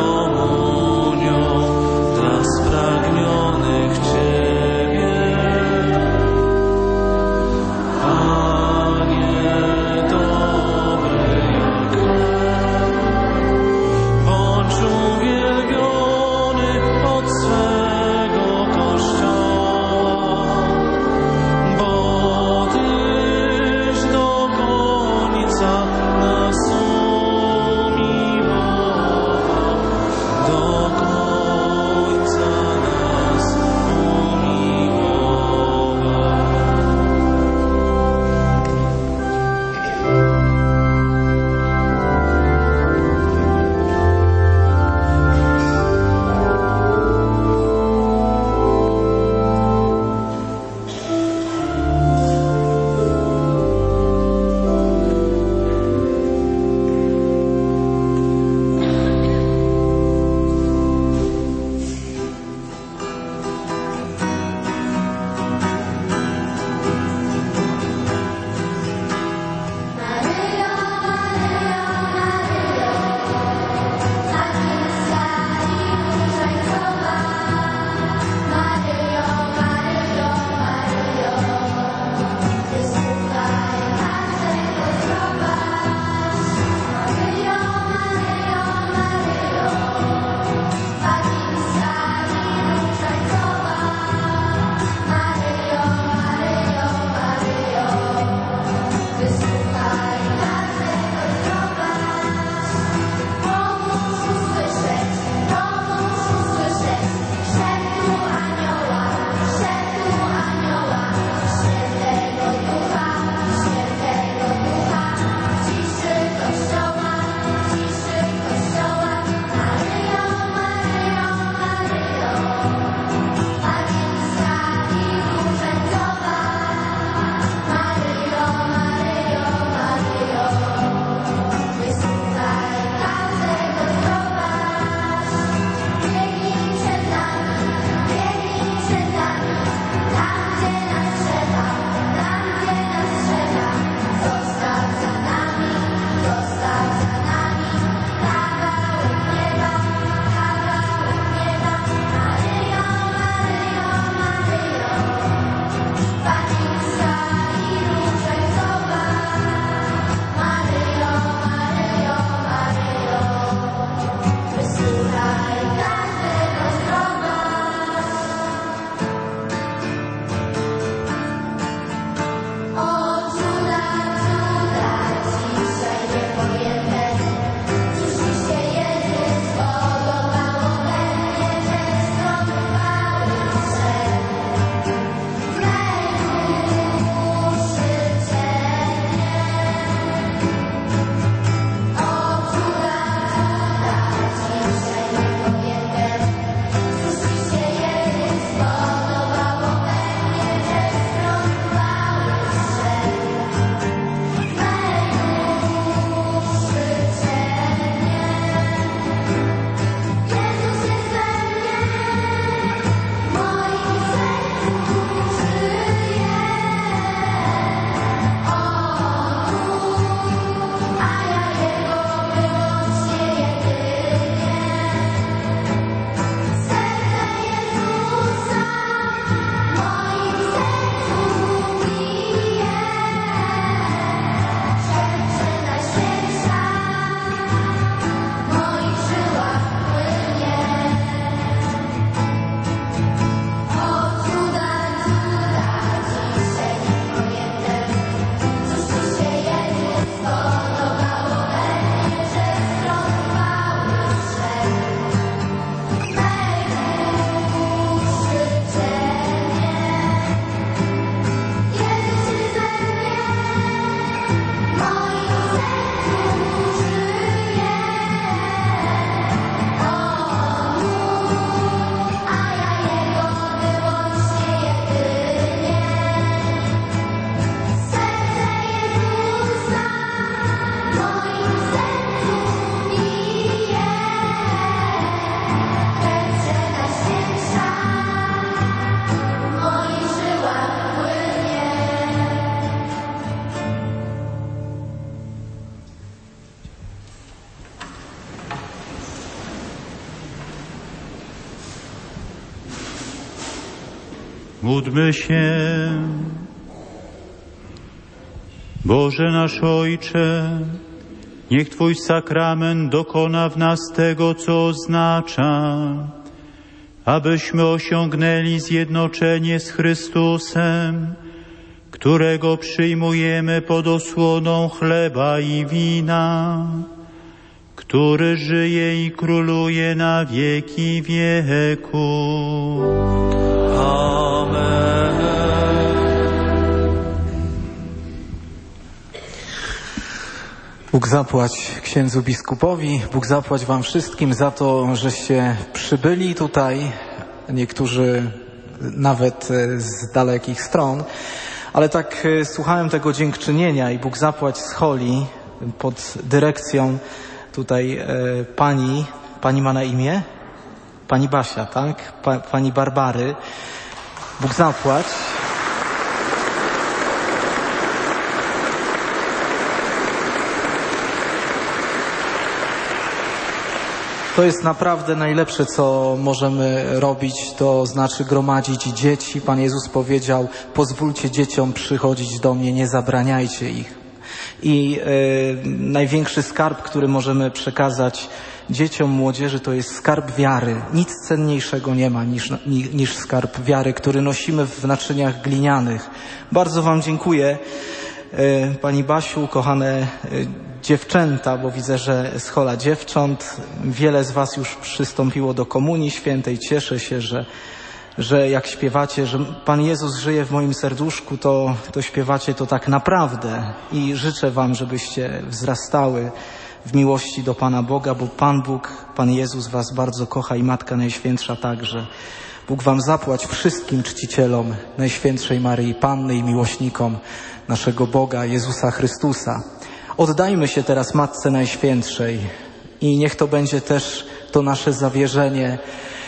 Módlmy się. Boże nasz Ojcze, niech Twój sakrament dokona w nas tego, co oznacza, abyśmy osiągnęli zjednoczenie z Chrystusem, którego przyjmujemy pod osłoną chleba i wina, który żyje i króluje na wieki wieków. Amen. Bóg zapłać księdzu biskupowi, Bóg zapłać wam wszystkim za to, żeście przybyli tutaj, niektórzy nawet z dalekich stron, ale tak słuchałem tego dziękczynienia i Bóg zapłać z Holi pod dyrekcją tutaj pani ma na imię? Pani Basia, tak? Pani Barbary. Bóg zapłać. To jest naprawdę najlepsze, co możemy robić, to znaczy gromadzić dzieci. Pan Jezus powiedział, pozwólcie dzieciom przychodzić do mnie, nie zabraniajcie ich. I największy skarb, który możemy przekazać dzieciom, młodzieży, to jest skarb wiary. Nic cenniejszego nie ma niż skarb wiary, który nosimy w naczyniach glinianych. Bardzo wam dziękuję, Pani Basiu, kochane dziewczęta, bo widzę, że jest hola dziewcząt. Wiele z was już przystąpiło do Komunii Świętej. Cieszę się, że jak śpiewacie, że Pan Jezus żyje w moim serduszku, to śpiewacie to tak naprawdę. I życzę wam, żebyście wzrastały w miłości do Pana Boga, bo Pan Bóg, Pan Jezus was bardzo kocha i Matka Najświętsza także. Bóg wam zapłać wszystkim czcicielom Najświętszej Maryi Panny i miłośnikom naszego Boga, Jezusa Chrystusa. Oddajmy się teraz Matce Najświętszej i niech to będzie też to nasze zawierzenie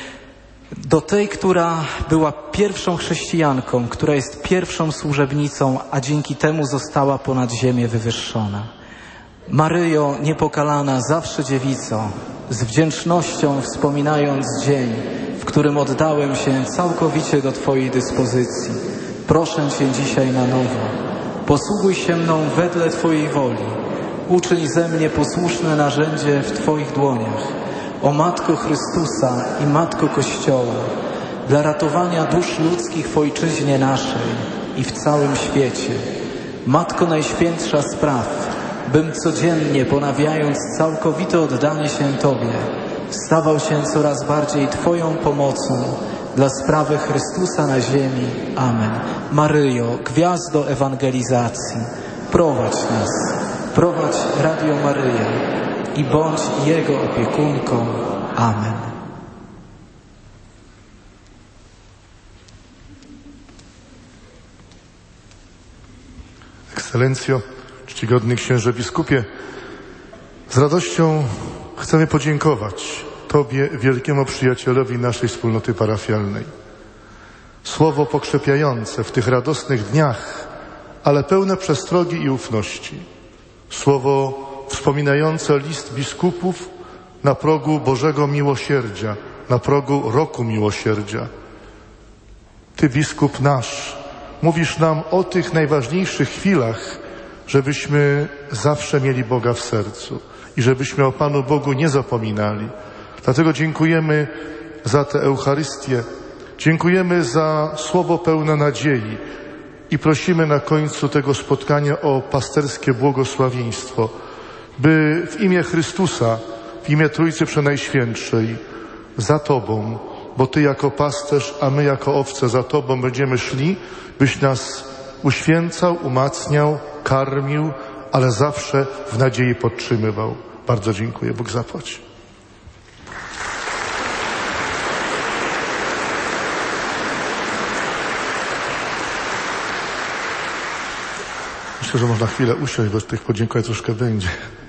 do tej, która była pierwszą chrześcijanką, która jest pierwszą służebnicą, a dzięki temu została ponad ziemię wywyższona. Maryjo, niepokalana, zawsze dziewico, z wdzięcznością wspominając dzień, w którym oddałem się całkowicie do Twojej dyspozycji, proszę Cię dzisiaj na nowo, posługuj się mną wedle Twojej woli, uczyń ze mnie posłuszne narzędzie w Twoich dłoniach, o Matko Chrystusa i Matko Kościoła, dla ratowania dusz ludzkich w Ojczyźnie naszej i w całym świecie. Matko Najświętsza spraw, bym codziennie, ponawiając całkowite oddanie się Tobie, stawał się coraz bardziej Twoją pomocą dla sprawy Chrystusa na ziemi. Amen. Maryjo, gwiazdo ewangelizacji, prowadź nas, prowadź Radio Maryja i bądź Jego opiekunką. Amen. Ekscelencjo, czcigodny księże biskupie, z radością chcemy podziękować Tobie, wielkiemu przyjacielowi naszej wspólnoty parafialnej. Słowo pokrzepiające w tych radosnych dniach, ale pełne przestrogi i ufności. Słowo wspominające list biskupów na progu Bożego Miłosierdzia, na progu roku Miłosierdzia. Ty, biskup nasz, mówisz nam o tych najważniejszych chwilach, żebyśmy zawsze mieli Boga w sercu i żebyśmy o Panu Bogu nie zapominali. Dlatego dziękujemy za tę Eucharystię, dziękujemy za słowo pełne nadziei i prosimy na końcu tego spotkania o pasterskie błogosławieństwo, by w imię Chrystusa, w imię Trójcy Przenajświętszej, za Tobą, bo Ty jako pasterz, a my jako owce za Tobą będziemy szli, byś nas uświęcał, umacniał, karmił, ale zawsze w nadziei podtrzymywał. Bardzo dziękuję. Bóg zapłać. Myślę, że można chwilę usiąść, bo tych podziękowań troszkę będzie.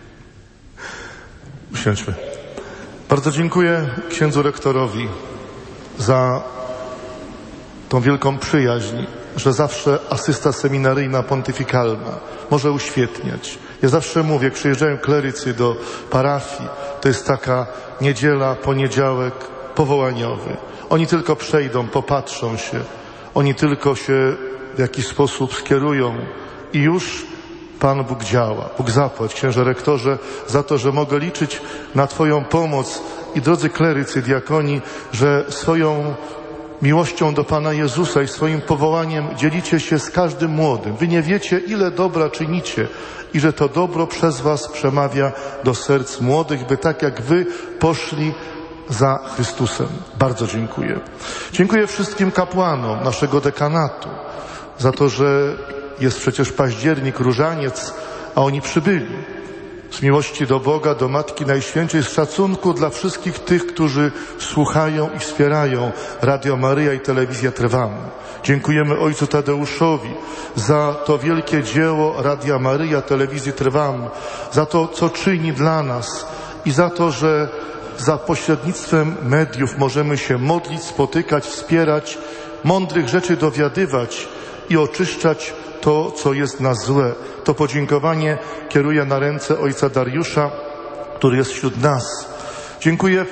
Usiądźmy. Bardzo dziękuję księdzu rektorowi za tą wielką przyjaźń, że zawsze asysta seminaryjna pontyfikalna może uświetniać. Ja zawsze mówię, jak przyjeżdżają klerycy do parafii, to jest taka niedziela, poniedziałek powołaniowy. Oni tylko przejdą, popatrzą się, Oni tylko się w jakiś sposób skierują i już Pan Bóg działa. Bóg zapłać, księże rektorze, za to, że mogę liczyć na Twoją pomoc i drodzy klerycy, diakoni, że swoją miłością do Pana Jezusa i swoim powołaniem dzielicie się z każdym młodym. Wy nie wiecie, ile dobra czynicie i że to dobro przez Was przemawia do serc młodych, by tak jak Wy poszli za Chrystusem. Bardzo dziękuję. Dziękuję wszystkim kapłanom naszego dekanatu za to, że jest przecież październik, różaniec, a oni przybyli. Z miłości do Boga, do Matki Najświętszej, z szacunku dla wszystkich tych, którzy słuchają i wspierają Radio Maryja i Telewizję Trwam. Dziękujemy Ojcu Tadeuszowi za to wielkie dzieło Radia Maryja, Telewizji Trwam, za to, co czyni dla nas i za to, że za pośrednictwem mediów możemy się modlić, spotykać, wspierać, mądrych rzeczy dowiadywać i oczyszczać to, co jest na złe. To podziękowanie kieruję na ręce ojca Dariusza, który jest wśród nas. Dziękuję.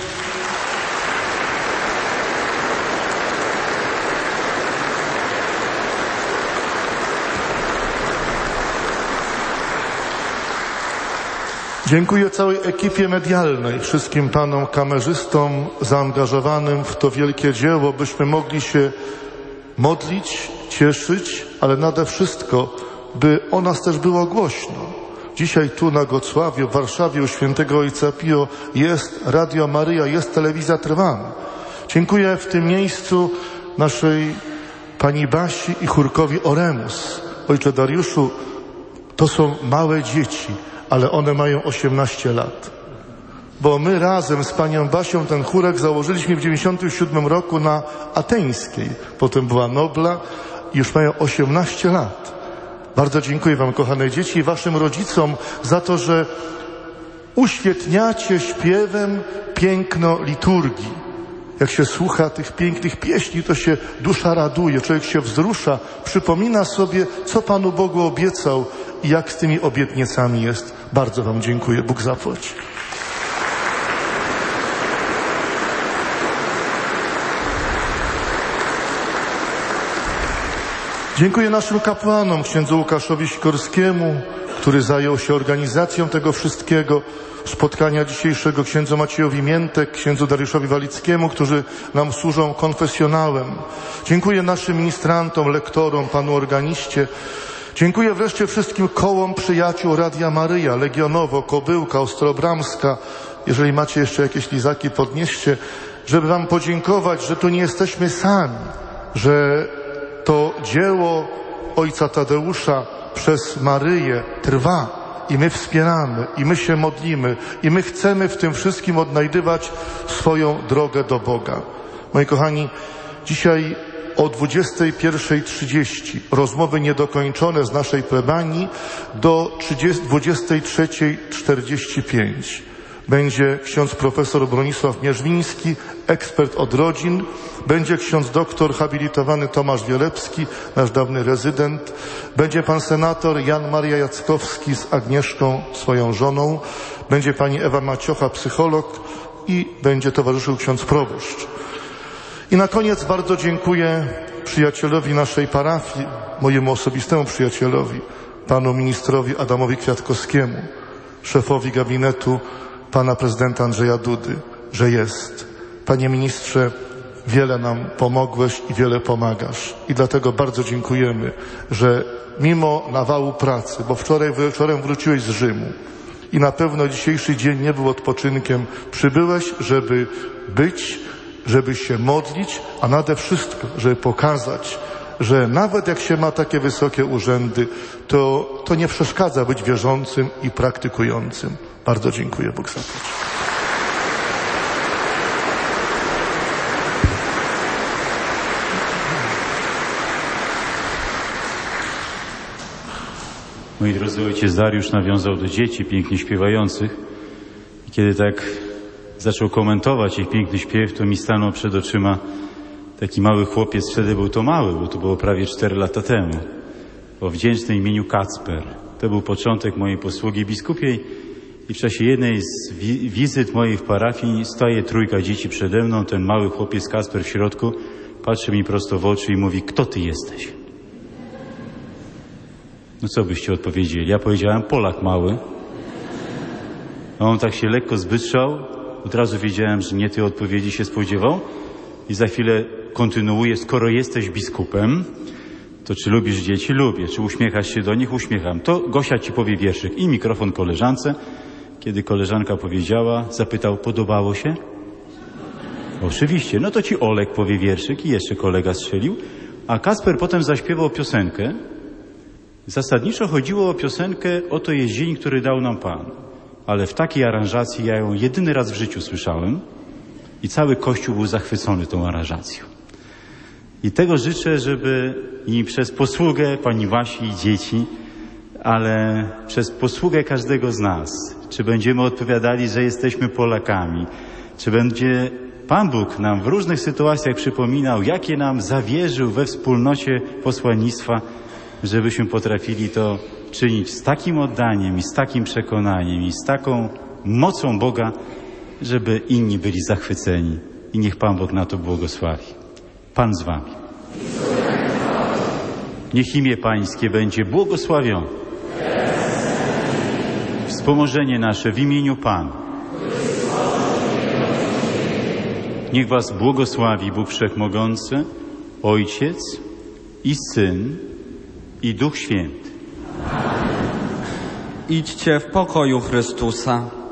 Dziękuję całej ekipie medialnej, wszystkim panom kamerzystom zaangażowanym w to wielkie dzieło, byśmy mogli się modlić, cieszyć, ale nade wszystko, by o nas też było głośno. Dzisiaj tu na Gocławiu, w Warszawie u świętego Ojca Pio jest Radio Maryja, jest Telewizja Trwam. Dziękuję w tym miejscu naszej pani Basi i chórkowi Oremus. Ojcze Dariuszu, to są małe dzieci, ale one mają 18 lat. Bo my razem z panią Basią ten chórek założyliśmy w 97 roku na Ateńskiej. Potem była Nobla i już mają 18 lat. Bardzo dziękuję wam, kochane dzieci, i waszym rodzicom za to, że uświetniacie śpiewem piękno liturgii. Jak się słucha tych pięknych pieśni, to się dusza raduje, człowiek się wzrusza, przypomina sobie, co Panu Bogu obiecał i jak z tymi obietnicami jest. Bardzo wam dziękuję. Bóg zapłać. Dziękuję naszym kapłanom, księdzu Łukaszowi Sikorskiemu, który zajął się organizacją tego wszystkiego, spotkania dzisiejszego, księdzu Maciejowi Miętek, księdzu Dariuszowi Walickiemu, którzy nam służą konfesjonałem. Dziękuję naszym ministrantom, lektorom, panu organiście. Dziękuję wreszcie wszystkim kołom przyjaciół Radia Maryja, Legionowo, Kobyłka, Ostrobramska. Jeżeli macie jeszcze jakieś lizaki, podnieście, żeby wam podziękować, że tu nie jesteśmy sami, że to dzieło ojca Tadeusza przez Maryję trwa i my wspieramy, i my się modlimy, i my chcemy w tym wszystkim odnajdywać swoją drogę do Boga. Moi kochani, dzisiaj o 21:30 rozmowy niedokończone z naszej plebanii do 23:45 będzie ksiądz profesor Bronisław Mierzwiński, ekspert od rodzin, będzie ksiądz doktor habilitowany Tomasz Wielepski, nasz dawny rezydent, będzie pan senator Jan Maria Jackowski z Agnieszką, swoją żoną, będzie pani Ewa Maciocha, psycholog i będzie towarzyszył ksiądz proboszcz. I na koniec bardzo dziękuję przyjacielowi naszej parafii, mojemu osobistemu przyjacielowi, panu ministrowi Adamowi Kwiatkowskiemu, szefowi gabinetu pana prezydenta Andrzeja Dudy, że jest. Panie ministrze, wiele nam pomogłeś i wiele pomagasz. I dlatego bardzo dziękujemy, że mimo nawału pracy, bo wieczorem wróciłeś z Rzymu i na pewno dzisiejszy dzień nie był odpoczynkiem, przybyłeś, żeby być, żeby się modlić, a nade wszystko, żeby pokazać, że nawet jak się ma takie wysokie urzędy, to nie przeszkadza być wierzącym i praktykującym. Bardzo dziękuję. Bóg zapłać. Moi drodzy, ojciec Dariusz nawiązał do dzieci pięknie śpiewających i kiedy tak zaczął komentować ich piękny śpiew, to mi stanął przed oczyma taki mały chłopiec, wtedy był to mały, bo to było prawie 4 lata temu, o wdzięcznym imieniu Kacper. To był początek mojej posługi biskupiej i w czasie jednej z wizyt mojej w parafii staje 3 dzieci przede mną, ten mały chłopiec Kacper w środku patrzy mi prosto w oczy i mówi: kto ty jesteś? No co byście odpowiedzieli? Ja powiedziałem: Polak mały. A on tak się lekko zbystrzał. Od razu wiedziałem, że nie tej odpowiedzi się spodziewał. I za chwilę kontynuuje: skoro jesteś biskupem, to czy lubisz dzieci? Lubię. Czy uśmiechasz się do nich? Uśmiecham. To Gosia ci powie wierszyk. I mikrofon koleżance. Kiedy koleżanka powiedziała, zapytał: podobało się? Oczywiście. No to ci Olek powie wierszyk i jeszcze kolega strzelił. A Kasper potem zaśpiewał piosenkę. Zasadniczo chodziło o piosenkę Oto jest dzień, który dał nam Pan. Ale w takiej aranżacji ja ją jedyny raz w życiu słyszałem i cały Kościół był zachwycony tą aranżacją. I tego życzę, żeby i przez posługę pani Wasi i dzieci, ale przez posługę każdego z nas, czy będziemy odpowiadali, że jesteśmy Polakami, czy będzie Pan Bóg nam w różnych sytuacjach przypominał, jakie nam zawierzył we wspólnocie posłannictwa, żebyśmy potrafili to czynić z takim oddaniem i z takim przekonaniem i z taką mocą Boga, żeby inni byli zachwyceni. I niech Pan Bóg na to błogosławi. Pan z wami. Niech imię Pańskie będzie błogosławione. Wspomożenie nasze w imieniu Pana. Niech was błogosławi Bóg Wszechmogący, Ojciec i Syn i Duch Święty. Idźcie w pokoju Chrystusa.